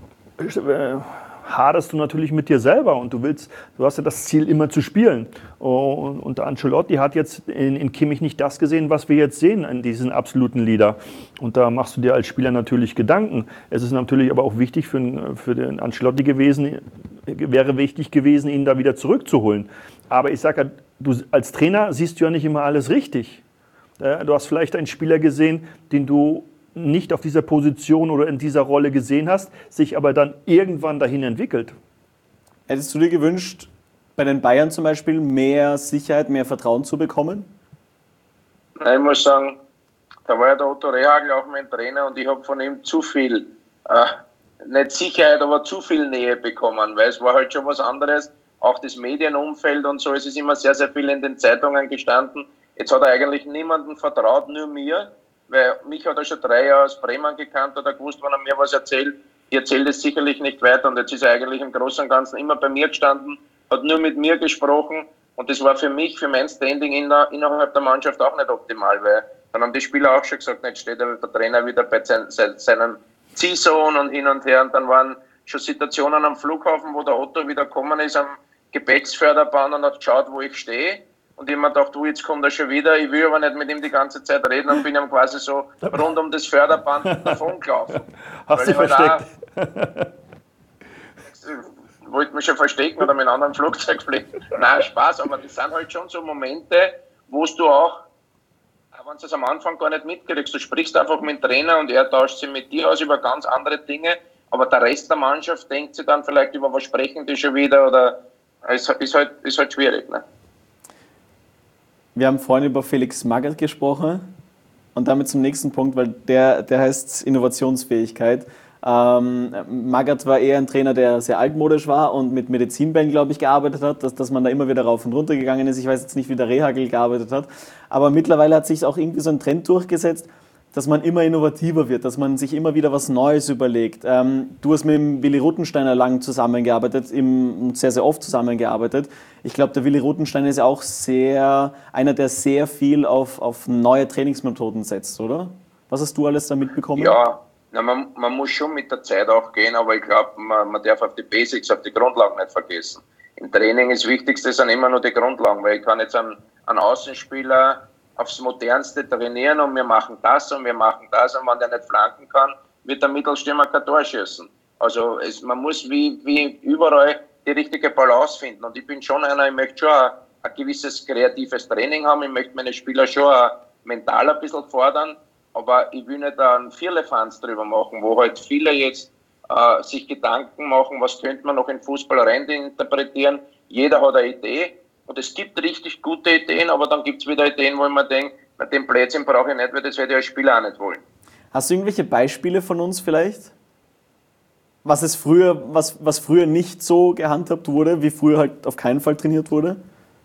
haderst du natürlich mit dir selber und du willst, du hast ja das Ziel, immer zu spielen. Und, und der Ancelotti hat jetzt in, in Kimmich nicht das gesehen, was wir jetzt sehen in diesen absoluten Leader. Und da machst du dir als Spieler natürlich Gedanken. Es ist natürlich aber auch wichtig für, für den Ancelotti gewesen, wäre wichtig gewesen, ihn da wieder zurückzuholen. Aber ich sage ja, du als Trainer siehst du ja nicht immer alles richtig. Du hast vielleicht einen Spieler gesehen, den du nicht auf dieser Position oder in dieser Rolle gesehen hast, sich aber dann irgendwann dahin entwickelt. Hättest du dir gewünscht, bei den Bayern zum Beispiel mehr Sicherheit, mehr Vertrauen zu bekommen? Nein, ich muss sagen, da war ja der Otto Rehhagel auch mein Trainer und ich habe von ihm zu viel, äh, nicht Sicherheit, aber zu viel Nähe bekommen, weil es war halt schon was anderes, auch das Medienumfeld und so, es ist immer sehr, sehr viel in den Zeitungen gestanden. Jetzt hat er eigentlich niemandem vertraut, nur mir, weil mich hat er schon drei Jahre aus Bremen gekannt, hat er gewusst, wenn er mir was erzählt. Ich erzähle das sicherlich nicht weiter und jetzt ist er eigentlich im Großen und Ganzen immer bei mir gestanden, hat nur mit mir gesprochen und das war für mich, für mein Standing in der, innerhalb der Mannschaft auch nicht optimal, weil dann haben die Spieler auch schon gesagt, jetzt steht der Trainer wieder bei sein, seinem Ziehsohn und hin und her und dann waren schon Situationen am Flughafen, wo der Otto wieder gekommen ist am Gepäcksförderbahn und hat geschaut, wo ich stehe. Und ich mir gedacht, du, jetzt kommt er schon wieder, ich will aber nicht mit ihm die ganze Zeit reden und bin ihm quasi so rund um das Förderband davon gelaufen. Hast du halt versteckt? Ich wollte mich schon verstecken oder mit einem anderen Flugzeug fliegen. Nein, Spaß, aber das sind halt schon so Momente, wo du auch, auch wenn du es am Anfang gar nicht mitkriegst, du sprichst einfach mit dem Trainer und er tauscht sich mit dir aus über ganz andere Dinge, aber der Rest der Mannschaft denkt sich dann vielleicht über was sprechen die schon wieder oder ist, ist, halt, ist halt schwierig. Ne? Wir haben vorhin über Felix Magath gesprochen und damit zum nächsten Punkt, weil der, der heißt Innovationsfähigkeit. Ähm, Magath war eher ein Trainer, der sehr altmodisch war und mit Medizinbällen, glaube ich, gearbeitet hat, dass, dass man da immer wieder rauf und runter gegangen ist. Ich weiß jetzt nicht, wie der Rehhagel gearbeitet hat, aber mittlerweile hat sich auch irgendwie so ein Trend durchgesetzt, dass man immer innovativer wird, dass man sich immer wieder was Neues überlegt. Ähm, du hast mit dem Willi Ruttensteiner lang zusammengearbeitet, im, sehr, sehr oft zusammengearbeitet. Ich glaube, der Willi Ruttensteiner ist ja auch sehr, einer, der sehr viel auf, auf neue Trainingsmethoden setzt, oder? Was hast du alles da mitbekommen? Ja, na, man, man muss schon mit der Zeit auch gehen, aber ich glaube, man, man darf auf die Basics, auf die Grundlagen nicht vergessen. Im Training ist das Wichtigste sind immer nur die Grundlagen, weil ich kann jetzt einen, einen Außenspieler aufs Modernste trainieren und wir machen das und wir machen das und wenn der nicht flanken kann, wird der Mittelstürmer kein Tor schießen. Also es, man muss wie, wie überall die richtige Balance finden und ich bin schon einer, ich möchte schon ein, ein gewisses kreatives Training haben, ich möchte meine Spieler schon mental ein bisschen fordern, aber ich will nicht einen Vierlefanz drüber machen, wo halt viele jetzt äh, sich Gedanken machen, was könnte man noch in Fußball rein interpretieren. Jeder hat eine Idee. Und es gibt richtig gute Ideen, aber dann gibt es wieder Ideen, wo ich mir denke, den Blödsinn brauche ich nicht, weil das werde ich als Spieler auch nicht wollen. Hast du irgendwelche Beispiele von uns vielleicht? Was es früher, was, was früher nicht so gehandhabt wurde, wie früher halt auf keinen Fall trainiert wurde?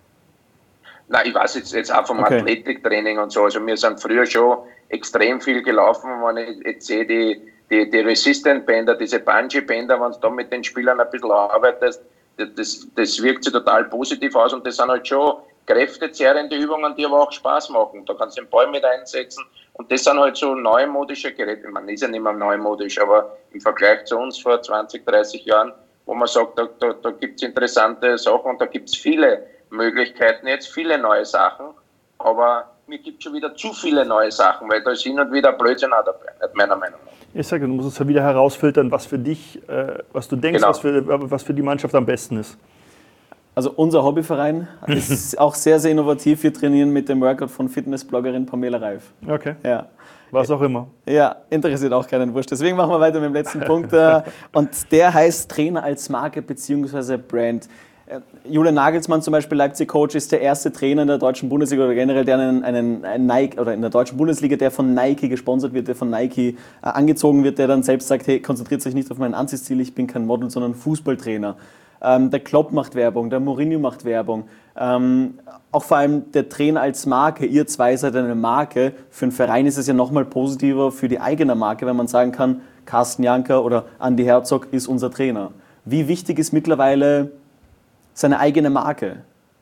Nein, ich weiß jetzt, jetzt auch vom Okay. Athletiktraining und so. Also wir sind früher schon extrem viel gelaufen, wenn ich jetzt sehe, die, die, die Resistant-Bänder, diese Bungee-Bänder, wenn du da mit den Spielern ein bisschen arbeitest, Das, das wirkt sich total positiv aus und das sind halt schon kräftezehrende Übungen, die aber auch Spaß machen. Da kannst du den Ball mit einsetzen und das sind halt so neumodische Geräte. Man ist ja nicht mehr neumodisch, aber im Vergleich zu uns vor zwanzig, dreißig Jahren, wo man sagt, da, da, da gibt es interessante Sachen und da gibt es viele Möglichkeiten, jetzt viele neue Sachen, aber mir gibt es schon wieder zu viele neue Sachen, weil da ist hin und wieder Blödsinn auch dabei, nicht meiner Meinung nach. Ich sage, du musst es ja wieder herausfiltern, was für dich, äh, was du denkst, Genau. was, für, was für die Mannschaft am besten ist. Also unser Hobbyverein ist auch sehr, sehr innovativ. Wir trainieren mit dem Workout von Fitnessbloggerin Pamela Reif. Okay. Ja. Was auch immer. Ja, interessiert auch keinen Wurscht. Deswegen machen wir weiter mit dem letzten Punkt. Und der heißt Trainer als Marke bzw. Brand. Julian Nagelsmann, zum Beispiel Leipzig-Coach, ist der erste Trainer in der deutschen Bundesliga oder generell der einen, einen, einen Nike oder in der deutschen Bundesliga, der von Nike gesponsert wird, der von Nike äh, angezogen wird, der dann selbst sagt, hey, konzentriert euch nicht auf mein Anziehstil, ich bin kein Model, sondern Fußballtrainer. Ähm, der Klopp macht Werbung, der Mourinho macht Werbung. Ähm, auch vor allem der Trainer als Marke, ihr zwei seid eine Marke. Für einen Verein ist es ja nochmal positiver für die eigene Marke, wenn man sagen kann, Carsten Janker oder Andi Herzog ist unser Trainer. Wie wichtig ist mittlerweile seine eigene Marke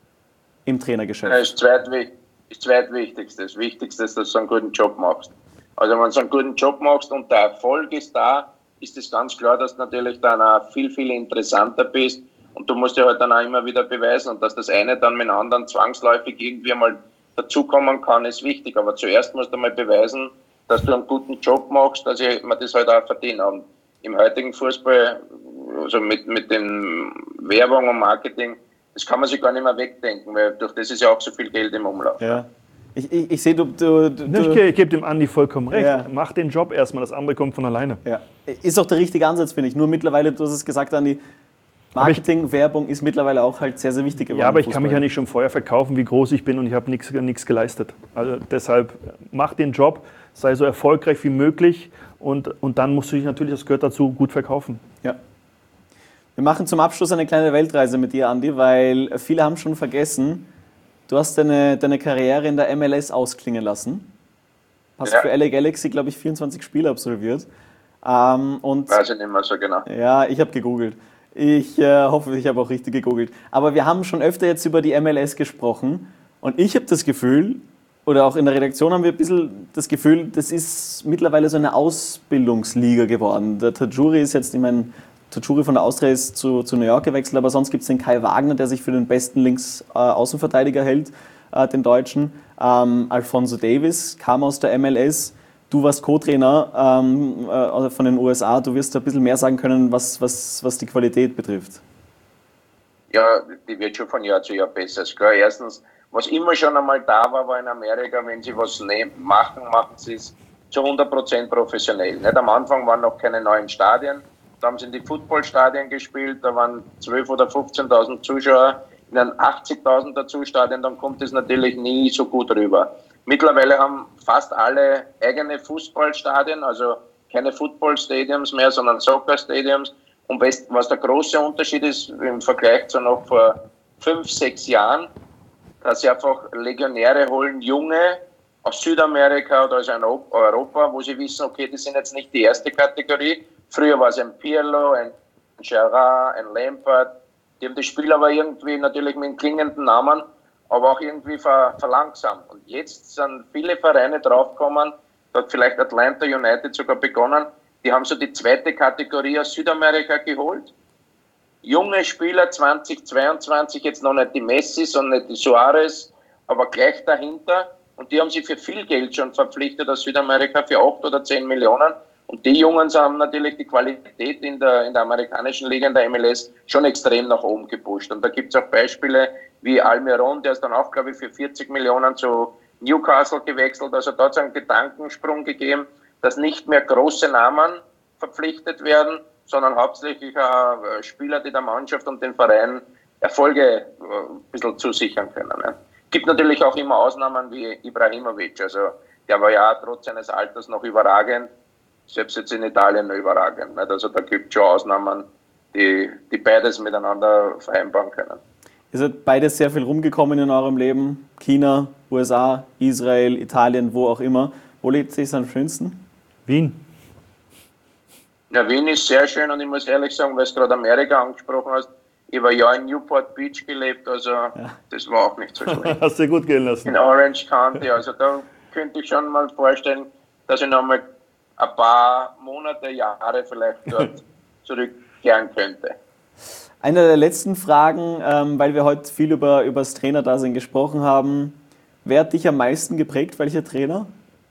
im Trainergeschäft? Das ist zweitwichtig, das zweitwichtigste. Das Wichtigste ist, dass du einen guten Job machst. Also wenn du einen guten Job machst und der Erfolg ist da, ist es ganz klar, dass du natürlich dann auch viel, viel interessanter bist und du musst ja halt dann auch immer wieder beweisen und dass das eine dann mit dem anderen zwangsläufig irgendwie mal dazukommen kann, ist wichtig. Aber zuerst musst du mal beweisen, dass du einen guten Job machst, dass ich mir das halt auch verdiene. Und im heutigen Fußball, also mit, mit den Werbung und Marketing, das kann man sich gar nicht mehr wegdenken, weil durch das ist ja auch so viel Geld im Umlauf. Ja. Ich, ich, ich sehe, du... du, du Ich, ich gebe dem Andi vollkommen recht. Ja. Mach den Job erstmal, das andere kommt von alleine. Ja. Ist auch der richtige Ansatz, finde ich. Nur mittlerweile, du hast es gesagt, Andi, Marketing, ich, Werbung ist mittlerweile auch halt sehr, sehr wichtig geworden. Ja, aber ich kann mich ja nicht schon vorher verkaufen, wie groß ich bin und ich habe nichts nichts geleistet. Also deshalb, mach den Job, sei so erfolgreich wie möglich und, und dann musst du dich natürlich, das gehört dazu, gut verkaufen. Ja. Wir machen zum Abschluss eine kleine Weltreise mit dir, Andi, weil viele haben schon vergessen, du hast deine, deine Karriere in der M L S ausklingen lassen. Hast Ja. für L A Galaxy, glaube ich, vierundzwanzig Spiele absolviert. Ähm, und Weiß ich nicht mehr so genau. ja, ich habe gegoogelt. Ich äh, hoffe, ich habe auch richtig gegoogelt. Aber wir haben schon öfter jetzt über die M L S gesprochen und ich habe das Gefühl, oder auch in der Redaktion haben wir ein bisschen das Gefühl, das ist mittlerweile so eine Ausbildungsliga geworden. Der Tajuri ist jetzt, ich meine, Tajuri von der Austria ist zu, zu New York gewechselt, aber sonst gibt es den Kai Wagner, der sich für den besten Links-Außenverteidiger äh, hält, äh, den Deutschen. Ähm, Alfonso Davis kam aus der M L S. Du warst Co-Trainer ähm, äh, von den U S A. Du wirst ein bisschen mehr sagen können, was, was, was die Qualität betrifft. Ja, die wird schon von Jahr zu Jahr besser. Ist klar. Erstens, was immer schon einmal da war, war in Amerika, wenn sie was nehmen, machen, machen sie es zu hundert Prozent professionell. Nicht? Am Anfang waren noch keine neuen Stadien. Da haben sie in die Footballstadien gespielt, da waren zwölftausend oder fünfzehntausend Zuschauer. In einem achtzigtausender Zustadien, dann kommt es natürlich nie so gut rüber. Mittlerweile haben fast alle eigene Fußballstadien, also keine Football-Stadiums mehr, sondern Soccer-Stadiums. Und was der große Unterschied ist im Vergleich zu noch vor fünf, sechs Jahren, dass sie einfach Legionäre holen, Junge aus Südamerika oder aus Europa, wo sie wissen, okay, die sind jetzt nicht die erste Kategorie. Früher war es ein Pirlo, ein Gerrard, ein Lampard. Die haben das Spiel aber irgendwie natürlich mit einem klingenden Namen, aber auch irgendwie ver, verlangsamt. Und jetzt sind viele Vereine draufgekommen, da hat vielleicht Atlanta United sogar begonnen, die haben so die zweite Kategorie aus Südamerika geholt. Junge Spieler, zwanzig zweiundzwanzig, jetzt noch nicht die Messi, sondern nicht die Suarez, aber gleich dahinter. Und die haben sie für viel Geld schon verpflichtet aus Südamerika, für acht oder zehn Millionen. Und die Jungs haben natürlich die Qualität in der, in der amerikanischen Liga, in der M L S, schon extrem nach oben gepusht. Und da gibt es auch Beispiele wie Almiron, der ist dann auch, glaube ich, für vierzig Millionen zu Newcastle gewechselt. Also da hat es einen Gedankensprung gegeben, dass nicht mehr große Namen verpflichtet werden, sondern hauptsächlich äh, Spieler, die der Mannschaft und den Verein Erfolge äh, ein bisschen zusichern können. Ne? Gibt natürlich auch immer Ausnahmen wie Ibrahimovic. Also der war ja trotz seines Alters noch überragend. Selbst jetzt in Italien überragend. Nicht? Also da gibt es schon Ausnahmen, die, die beides miteinander vereinbaren können. Ihr seid beides sehr viel rumgekommen in eurem Leben. China, U S A, Israel, Italien, wo auch immer. Wo lebt sich am schönsten? Wien. Ja, Wien ist sehr schön und ich muss ehrlich sagen, weil du gerade Amerika angesprochen hast, ich war ja in Newport Beach gelebt, also ja. Das war auch nicht so schlecht. Hast du gut gehen lassen. In Orange County, also da könnte ich schon mal vorstellen, dass ich noch mal ein paar Monate, Jahre vielleicht dort zurückkehren könnte. Eine der letzten Fragen, ähm, weil wir heute viel über, über das Trainerdasein gesprochen haben. Wer hat dich am meisten geprägt? Welcher Trainer?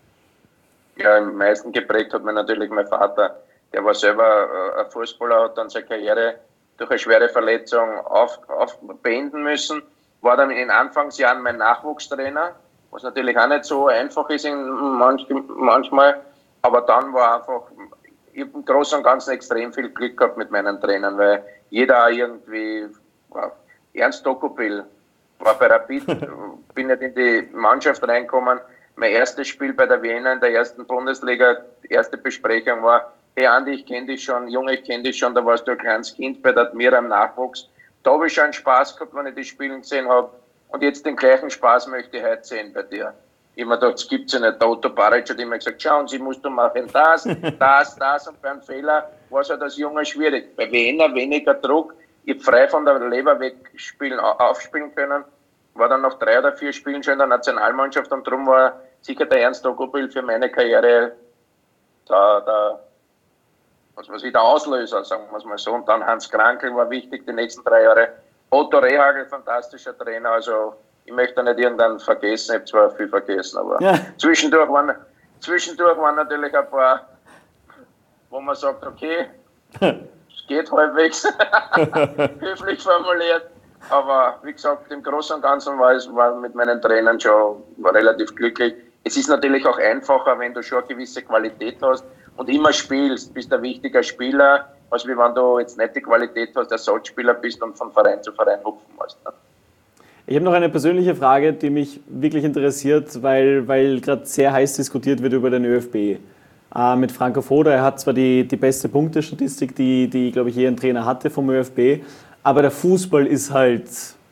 Ja, am meisten geprägt hat mir natürlich mein Vater. Der war selber äh, ein Fußballer, hat dann seine Karriere durch eine schwere Verletzung auf, auf beenden müssen. War dann in den Anfangsjahren mein Nachwuchstrainer, was natürlich auch nicht so einfach ist in manch, manchmal. Aber dann war einfach, ich habe im Großen und Ganzen extrem viel Glück gehabt mit meinen Trainern, weil jeder irgendwie, wow, Ernst Dokopil war bei Rapid, bin nicht in die Mannschaft reingekommen. Mein erstes Spiel bei der Wiener in der ersten Bundesliga, die erste Besprechung war, hey Andi, ich kenne dich schon, Junge, ich kenne dich schon, da warst du ein kleines Kind bei der Admira im Nachwuchs. Da habe ich schon Spaß gehabt, wenn ich die Spiele gesehen habe. Und jetzt den gleichen Spaß möchte ich heute sehen bei dir. Ich habe mir gedacht, das gibt es ja nicht. Der Otto Baric hat immer gesagt, schauen Sie, musst du machen das, das, das. Und bei einem Fehler war es halt als Junge schwierig. Bei Wiener weniger Druck. Ich habe frei von der Leber weg spielen, aufspielen können. War dann nach drei oder vier Spielen schon in der Nationalmannschaft. Und darum war sicher der Ernst Dokopil für meine Karriere da, da was weiß ich, der Auslöser, sagen wir es mal so. Und dann Hans Krankl war wichtig die nächsten drei Jahre. Otto Rehhagel, fantastischer Trainer. Also ich möchte nicht irgendwann vergessen, ich habe zwar viel vergessen, aber ja. zwischendurch, waren, zwischendurch waren natürlich ein paar, wo man sagt, okay, es geht halbwegs, höflich formuliert. Aber wie gesagt, im Großen und Ganzen war es war mit meinen Trainern schon war relativ glücklich. Es ist natürlich auch einfacher, wenn du schon eine gewisse Qualität hast und immer spielst, bist ein wichtiger Spieler, als wie wenn du jetzt nicht die Qualität hast, Ersatzspieler bist und von Verein zu Verein hupfen musst. Ne? Ich habe noch eine persönliche Frage, die mich wirklich interessiert, weil, weil gerade sehr heiß diskutiert wird über den ÖFB. Äh, mit Franco Foda, er hat zwar die, die beste Punktestatistik, die, die glaube ich, je ein Trainer hatte vom ÖFB, aber der Fußball ist halt...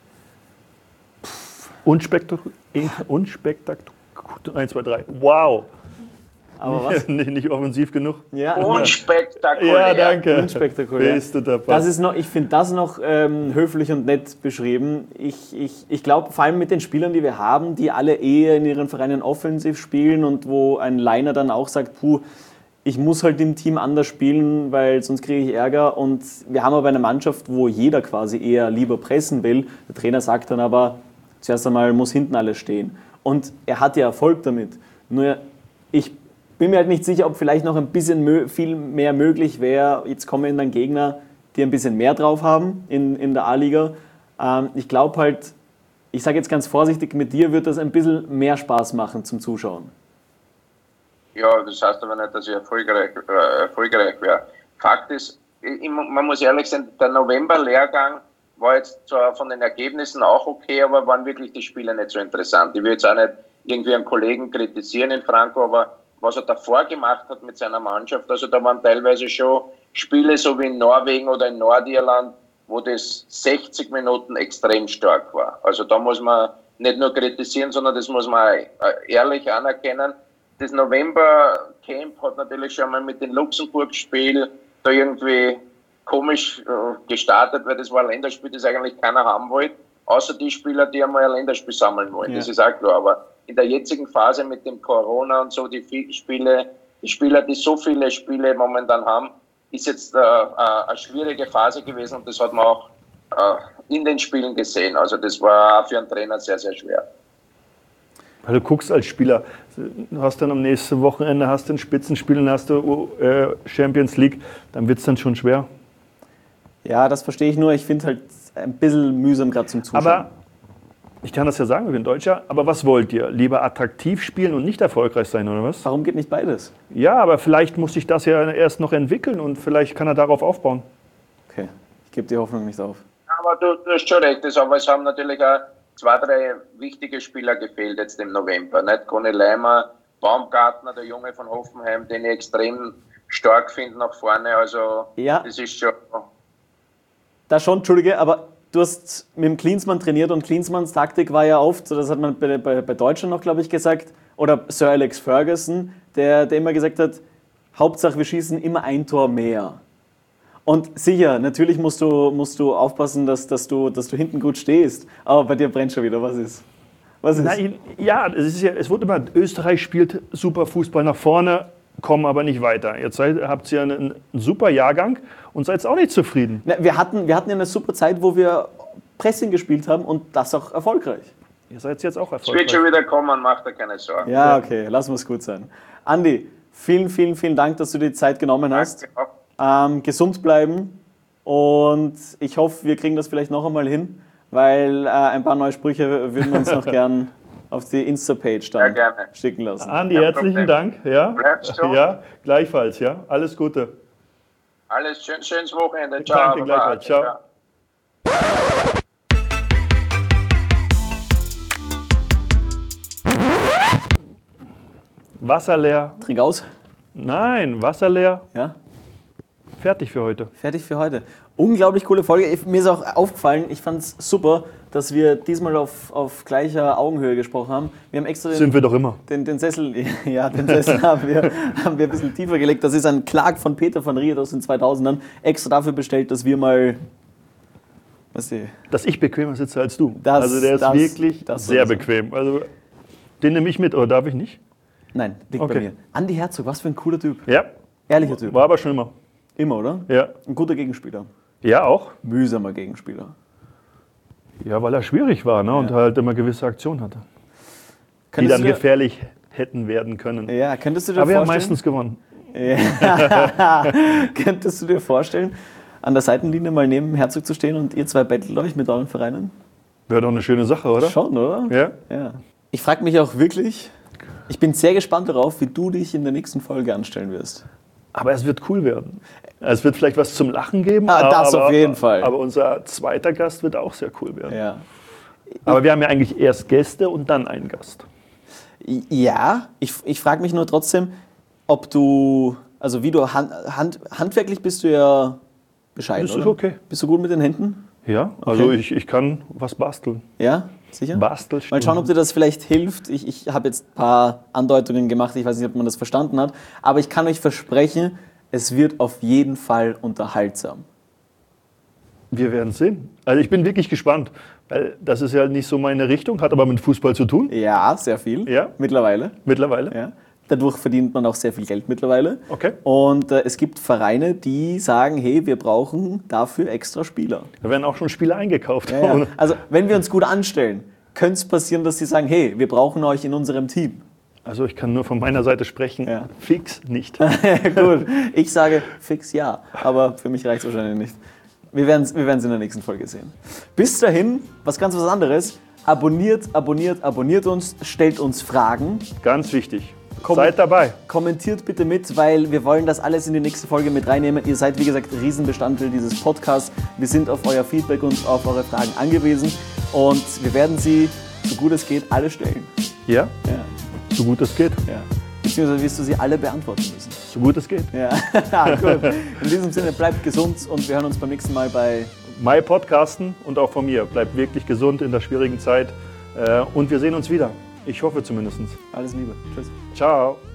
Unspektakulär. Unspektakulär. eins, zwei, drei. Wow. Aber was? nicht, nicht offensiv genug. Ja. Unspektakulär. Ja, danke. Unspektakulär. Bist du dabei. Das ist noch, ich finde das noch ähm, höflich und nett beschrieben. Ich, ich, ich glaube, vor allem mit den Spielern, die wir haben, die alle eher in ihren Vereinen offensiv spielen und wo ein Liner dann auch sagt, puh, ich muss halt im Team anders spielen, weil sonst kriege ich Ärger. Und wir haben aber eine Mannschaft, wo jeder quasi eher lieber pressen will. Der Trainer sagt dann aber, zuerst einmal muss hinten alles stehen. Und er hat ja Erfolg damit. Nur ich bin mir halt nicht sicher, ob vielleicht noch ein bisschen mö- viel mehr möglich wäre. Jetzt kommen dann Gegner, die ein bisschen mehr drauf haben in, in der A-Liga. Ähm, ich glaube halt, ich sage jetzt ganz vorsichtig, mit dir wird das ein bisschen mehr Spaß machen zum Zuschauen. Ja, das heißt aber nicht, dass ich erfolgreich, äh, erfolgreich wäre. Fakt ist, ich, man muss ehrlich sein, der November-Lehrgang war jetzt zwar von den Ergebnissen auch okay, aber waren wirklich die Spiele nicht so interessant. Ich will jetzt auch nicht irgendwie einen Kollegen kritisieren in Franco, aber was er davor gemacht hat mit seiner Mannschaft, also da waren teilweise schon Spiele so wie in Norwegen oder in Nordirland, wo das sechzig Minuten extrem stark war. Also da muss man nicht nur kritisieren, sondern das muss man ehrlich anerkennen. Das November-Camp hat natürlich schon mal mit dem Luxemburg-Spiel da irgendwie komisch äh, gestartet, weil das war ein Länderspiel, das eigentlich keiner haben wollte, außer die Spieler, die einmal ein Länderspiel sammeln wollen. Ja. Das ist auch klar, aber in der jetzigen Phase mit dem Corona und so, die Spiele, die Spieler, die so viele Spiele momentan haben, ist jetzt äh, äh, eine schwierige Phase gewesen und das hat man auch äh, in den Spielen gesehen. Also das war auch für einen Trainer sehr, sehr schwer. Weil du guckst als Spieler, du hast dann am nächsten Wochenende hast du ein Spitzenspiel und hast du äh, Champions League, dann wird es dann schon schwer. Ja, das verstehe ich nur. Ich finde halt ein bisschen mühsam gerade zum Zuschauen. Aber ich kann das ja sagen, ich bin Deutscher, aber was wollt ihr? Lieber attraktiv spielen und nicht erfolgreich sein, oder was? Warum geht nicht beides? Ja, aber vielleicht muss sich das ja erst noch entwickeln und vielleicht kann er darauf aufbauen. Okay, ich gebe die Hoffnung nicht auf. Aber du, du hast schon recht, aber es haben natürlich auch zwei, drei wichtige Spieler gefehlt jetzt im November. Nicht Conny Leimer, Baumgartner, der Junge von Hoffenheim, den ich extrem stark finde nach vorne. Also ja. Das ist schon... Da schon, Entschuldige, aber du hast mit dem Klinsmann trainiert und Klinsmanns Taktik war ja oft, so das hat man bei, bei, bei Deutschland noch, glaube ich, gesagt, oder Sir Alex Ferguson, der, der immer gesagt hat, Hauptsache wir schießen immer ein Tor mehr. Und sicher, natürlich musst du, musst du aufpassen, dass, dass, du, dass du hinten gut stehst, aber bei dir brennt schon wieder, was ist? Was ist? Nein, ja, es, ist ja, es wurde immer, Österreich spielt super Fußball nach vorne, kommen aber nicht weiter. Jetzt seid, habt ihr einen, einen super Jahrgang und seid auch nicht zufrieden. Na, wir, hatten, wir hatten ja eine super Zeit, wo wir Pressing gespielt haben und das auch erfolgreich. Ihr seid jetzt auch erfolgreich. Es wird schon wieder kommen, macht dir keine Sorgen. Ja, okay, lassen wir es gut sein. Andi, vielen, vielen, vielen Dank, dass du dir die Zeit genommen hast. Danke. Ähm, gesund bleiben Und ich hoffe, wir kriegen das vielleicht noch einmal hin, weil äh, ein paar neue Sprüche würden wir uns noch gern auf die Insta-Page dann Ja, schicken lassen. Andi, Kein herzlichen Problem. Dank. Ja? Bleibst du? Ja, gleichfalls. Ja, alles Gute. Alles schön, schönes Wochenende. Ciao. Danke, gleichfalls. Ciao. Wasser leer. Trink aus. Nein, Wasser leer. Ja, Fertig für heute. fertig für heute. Unglaublich coole Folge. Ich- Mir ist auch aufgefallen, ich fand es super, dass wir diesmal auf, auf gleicher Augenhöhe gesprochen haben. Wir haben extra den, Sind wir doch immer. den, den Sessel, ja, den Sessel haben, wir, haben wir ein bisschen tiefer gelegt. Das ist ein Clark von Peter van Riet aus den zweitausendern, extra dafür bestellt, dass wir mal, was die, Dass ich bequemer sitze als du. Das- also der ist das- wirklich das sehr sowieso. bequem. Also den nehme ich mit, oder darf ich nicht? nein, liegt bei Okay. mir. Andi Herzog, was für ein cooler Typ. Ja. Ehrlicher Typ. War aber schon immer. Immer, oder? Ja. Ein guter Gegenspieler. Ja, auch. Mühsamer Gegenspieler. Ja, weil er schwierig war, ne? Und Ja. halt immer gewisse Aktionen hatte. Die Könntest dann du dir- gefährlich hätten werden können. Ja, könntest du dir Aber wir haben vorstellen? meistens gewonnen. Ja. Könntest du dir vorstellen, an der Seitenlinie mal neben Herzog zu stehen und ihr zwei bettelt euch mit euren Vereinen? Wäre doch eine schöne Sache, oder? Schon, oder? Ja. Ja. Ich frage mich auch wirklich, ich bin sehr gespannt darauf, wie du dich in der nächsten Folge anstellen wirst. Aber es wird cool werden. Es wird vielleicht was zum Lachen geben. Ah, das aber, auf jeden Fall. Aber unser zweiter Gast wird auch sehr cool werden. Ja. Aber wir haben ja eigentlich erst Gäste und dann einen Gast. Ja, ich, ich frage mich nur trotzdem, ob du, also wie du, hand, hand, handwerklich bist du ja bescheiden, Das ist oder? okay. Bist du gut mit den Händen? Ja, also ich, ich kann was basteln. Ja, sicher? Bastelstunden. Mal schauen, ob dir das vielleicht hilft. Ich, ich habe jetzt ein paar Andeutungen gemacht, ich weiß nicht, ob man das verstanden hat, aber ich kann euch versprechen, es wird auf jeden Fall unterhaltsam. Wir werden sehen. Also ich bin wirklich gespannt, weil das ist ja nicht so meine Richtung, hat aber mit Fußball zu tun, Ja, sehr viel. Ja. Mittlerweile. mittlerweile. Ja. Dadurch verdient man auch sehr viel Geld mittlerweile. Okay. Und äh, es gibt Vereine, die sagen, hey, wir brauchen dafür extra Spieler. Da werden auch schon Spieler eingekauft. Ja, ja. Also wenn wir uns gut anstellen, könnte es passieren, dass sie sagen, hey, wir brauchen euch in unserem Team. Also ich kann nur von meiner Seite sprechen, Ja. fix nicht. Gut, ich sage fix ja, aber für mich reicht es wahrscheinlich nicht. Wir werden es wir werden's in der nächsten Folge sehen. Bis dahin, was ganz was anderes. Abonniert, abonniert, abonniert uns, stellt uns Fragen. Ganz wichtig. Komm- Seid dabei. Kommentiert bitte mit, weil wir wollen das alles in die nächste Folge mit reinnehmen. Ihr seid, wie gesagt, Riesenbestandteil dieses Podcasts. Wir sind auf euer Feedback und auf eure Fragen angewiesen. Und wir werden sie, so gut es geht, alle stellen. Ja, Ja, so gut es geht. ja. Beziehungsweise wirst du sie alle beantworten müssen. So gut es geht. Ja, gut. In diesem Sinne, bleibt gesund und wir hören uns beim nächsten Mal bei My Podcasten und auch von mir. Bleibt wirklich gesund in der schwierigen Zeit. Äh, Und wir sehen uns wieder. Ich hoffe zumindest. Alles Liebe. Tschüss. Ciao.